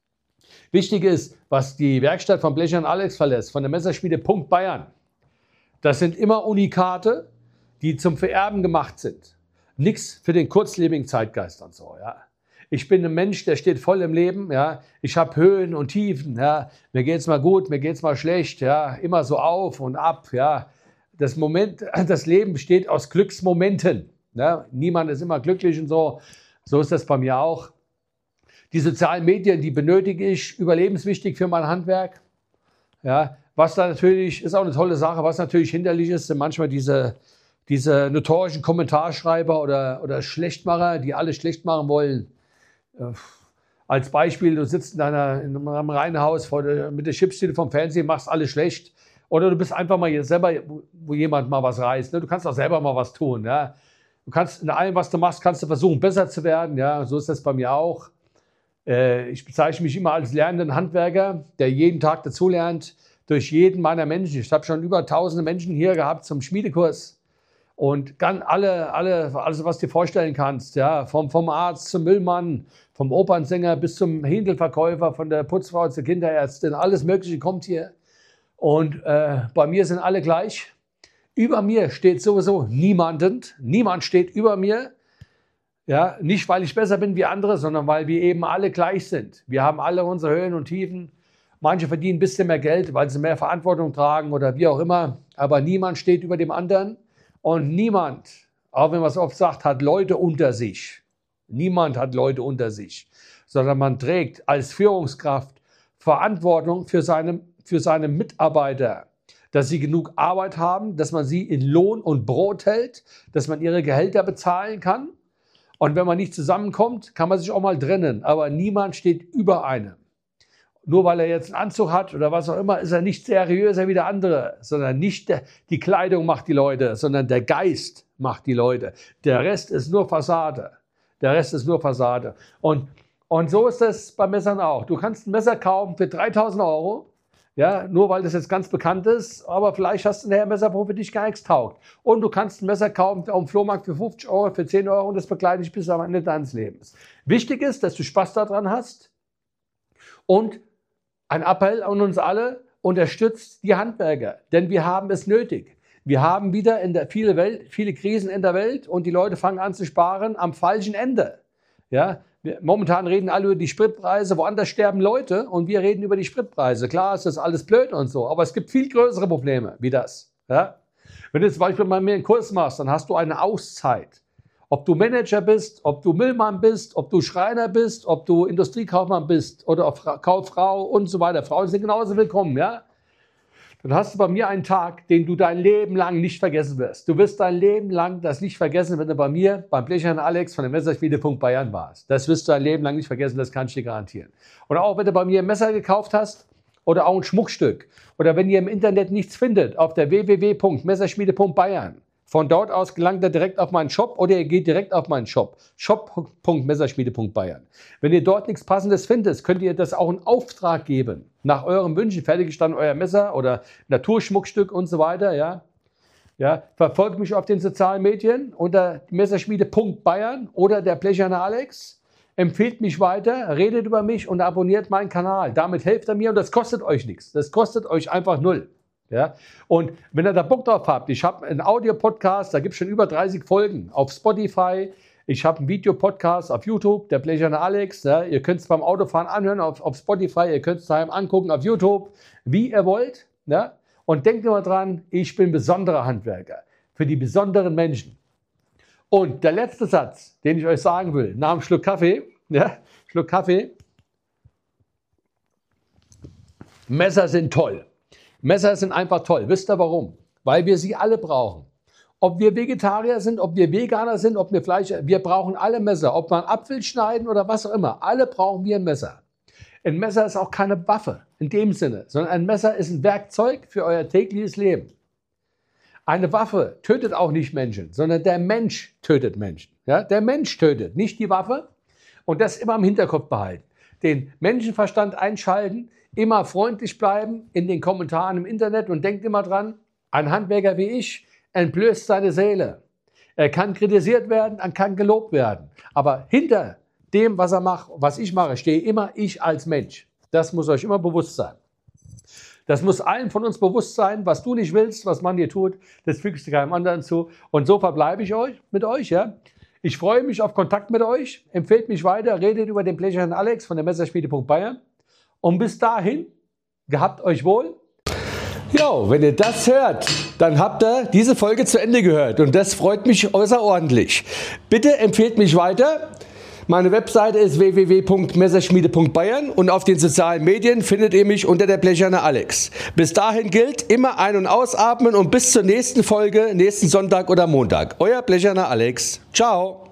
Wichtig ist, was die Werkstatt von Blechern Alex verlässt, von der Messerschmiede Punkt Bayern. Das sind immer Unikate, die zum Vererben gemacht sind. Nichts für den kurzlebigen Zeitgeist und so. Ja. Ich bin ein Mensch, der steht voll im Leben. Ja. Ich habe Höhen und Tiefen. Ja. Mir geht es mal gut, mir geht es mal schlecht. Ja. Immer so auf und ab. Ja. Das, Moment, das Leben besteht aus Glücksmomenten. Ja. Niemand ist immer glücklich und so. So ist das bei mir auch. Die sozialen Medien, die benötige ich, überlebenswichtig für mein Handwerk. Ja. Was da natürlich, ist auch eine tolle Sache, was natürlich hinderlich ist, sind manchmal diese, diese notorischen Kommentarschreiber oder, oder Schlechtmacher, die alles schlecht machen wollen. Äh, als Beispiel, du sitzt in, deiner, in einem Reihenhaus vor der, mit der Chipstüte vom Fernsehen, machst alles schlecht. Oder du bist einfach mal selber, wo jemand mal was reißt. Ne? Du kannst auch selber mal was tun. Ja? Du kannst in allem, was du machst, kannst du versuchen, besser zu werden. Ja? So ist das bei mir auch. Äh, ich bezeichne mich immer als lernenden Handwerker, der jeden Tag dazulernt. Durch jeden meiner Menschen. Ich habe schon über tausende Menschen hier gehabt zum Schmiedekurs. Und ganz alle, alle, alles, was du dir vorstellen kannst. Ja, vom, vom Arzt zum Müllmann, vom Opernsänger bis zum Händelverkäufer, von der Putzfrau zur Kinderärztin. Alles Mögliche kommt hier. Und äh, bei mir sind alle gleich. Über mir steht sowieso niemanden. Niemand steht über mir. Ja, nicht, weil ich besser bin wie andere, sondern weil wir eben alle gleich sind. Wir haben alle unsere Höhen und Tiefen. Manche verdienen ein bisschen mehr Geld, weil sie mehr Verantwortung tragen oder wie auch immer. Aber niemand steht über dem anderen. Und niemand, auch wenn man es oft sagt, hat Leute unter sich. Niemand hat Leute unter sich. Sondern man trägt als Führungskraft Verantwortung für seine, für seine Mitarbeiter. Dass sie genug Arbeit haben, dass man sie in Lohn und Brot hält, dass man ihre Gehälter bezahlen kann. Und wenn man nicht zusammenkommt, kann man sich auch mal trennen. Aber niemand steht über einem. Nur weil er jetzt einen Anzug hat oder was auch immer, ist er nicht seriöser wie der andere, sondern nicht der, die Kleidung macht die Leute, sondern der Geist macht die Leute. Der Rest ist nur Fassade. Der Rest ist nur Fassade. Und, und so ist das bei Messern auch. Du kannst ein Messer kaufen für dreitausend Euro, ja, nur weil das jetzt ganz bekannt ist, aber vielleicht hast du nachher ein Messer, wo für dich gar nichts taugt. Und du kannst ein Messer kaufen auf dem Flohmarkt für fünfzig Euro, für zehn Euro und das begleitet dich bis am Ende deines Lebens. Wichtig ist, dass du Spaß daran hast und ein Appell an uns alle, unterstützt die Handwerker, denn wir haben es nötig. Wir haben wieder in der, viele, Welt, viele Krisen in der Welt und die Leute fangen an zu sparen am falschen Ende. Ja? Wir, momentan reden alle über die Spritpreise, woanders sterben Leute und wir reden über die Spritpreise. Klar ist das alles blöd und so, aber es gibt viel größere Probleme wie das. Ja? Wenn du zum Beispiel mal mehr einen Kurs machst, dann hast du eine Auszeit. Ob du Manager bist, ob du Müllmann bist, ob du Schreiner bist, ob du Industriekaufmann bist oder Kauffrau und so weiter. Frauen sind genauso willkommen, ja? Dann hast du bei mir einen Tag, den du dein Leben lang nicht vergessen wirst. Du wirst dein Leben lang das nicht vergessen, wenn du bei mir, beim Blechern Alex von der Messerschmiede Punkt Bayern warst. Das wirst du dein Leben lang nicht vergessen, das kann ich dir garantieren. Und auch wenn du bei mir ein Messer gekauft hast oder auch ein Schmuckstück oder wenn ihr im Internet nichts findet, auf der w w w Punkt messerschmiede Punkt bayern. Von dort aus gelangt er direkt auf meinen Shop oder ihr geht direkt auf meinen Shop. shop Punkt messerschmiede Punkt bayern. Wenn ihr dort nichts Passendes findet, könnt ihr das auch in Auftrag geben. Nach eurem Wünschen fertig dann euer Messer oder Naturschmuckstück und so weiter. Ja. Ja, verfolgt mich auf den sozialen Medien unter messerschmiede Punkt bayern oder der Blecherne Alex. Empfehlt mich weiter, redet über mich und abonniert meinen Kanal. Damit helft ihr mir und das kostet euch nichts. Das kostet euch einfach null. Ja? Und wenn ihr da Bock drauf habt, ich habe einen Audio-Podcast, da gibt es schon über dreißig Folgen auf Spotify. Ich habe einen Videopodcast auf YouTube, der Blecherne Alex. Ja? Ihr könnt es beim Autofahren anhören auf, auf Spotify, ihr könnt es daheim angucken auf YouTube, wie ihr wollt. Ja? Und denkt immer dran, ich bin besonderer Handwerker für die besonderen Menschen. Und der letzte Satz, den ich euch sagen will, nach einem Schluck Kaffee, ja, Schluck Kaffee, Messer sind toll. Messer sind einfach toll. Wisst ihr warum? Weil wir sie alle brauchen. Ob wir Vegetarier sind, ob wir Veganer sind, ob wir Fleisch, wir brauchen alle Messer. Ob wir einen Apfel schneiden oder was auch immer. Alle brauchen wir ein Messer. Ein Messer ist auch keine Waffe in dem Sinne, sondern ein Messer ist ein Werkzeug für euer tägliches Leben. Eine Waffe tötet auch nicht Menschen, sondern der Mensch tötet Menschen. Ja? Der Mensch tötet, nicht die Waffe. Und das immer im Hinterkopf behalten. den Menschenverstand einschalten, immer freundlich bleiben in den Kommentaren im Internet und denkt immer dran, ein Handwerker wie ich entblößt seine Seele. Er kann kritisiert werden, er kann gelobt werden. Aber hinter dem, was er macht, was ich mache, stehe immer ich als Mensch. Das muss euch immer bewusst sein. Das muss allen von uns bewusst sein, was du nicht willst, was man dir tut, das fügst du keinem anderen zu. Und so verbleibe ich euch mit euch. Ja? Ich freue mich auf Kontakt mit euch. Empfehlt mich weiter, redet über den Blechern Alex von der Messerschmiede Punkt Bayern. Und bis dahin, gehabt euch wohl. Jo, wenn ihr das hört, dann habt ihr diese Folge zu Ende gehört. Und das freut mich außerordentlich. Bitte empfehlt mich weiter. Meine Webseite ist w w w punkt messerschmiede punkt bayern und auf den sozialen Medien findet ihr mich unter der Blecherne Alex. Bis dahin gilt, immer ein- und ausatmen und bis zur nächsten Folge, nächsten Sonntag oder Montag. Euer Blecherne Alex. Ciao.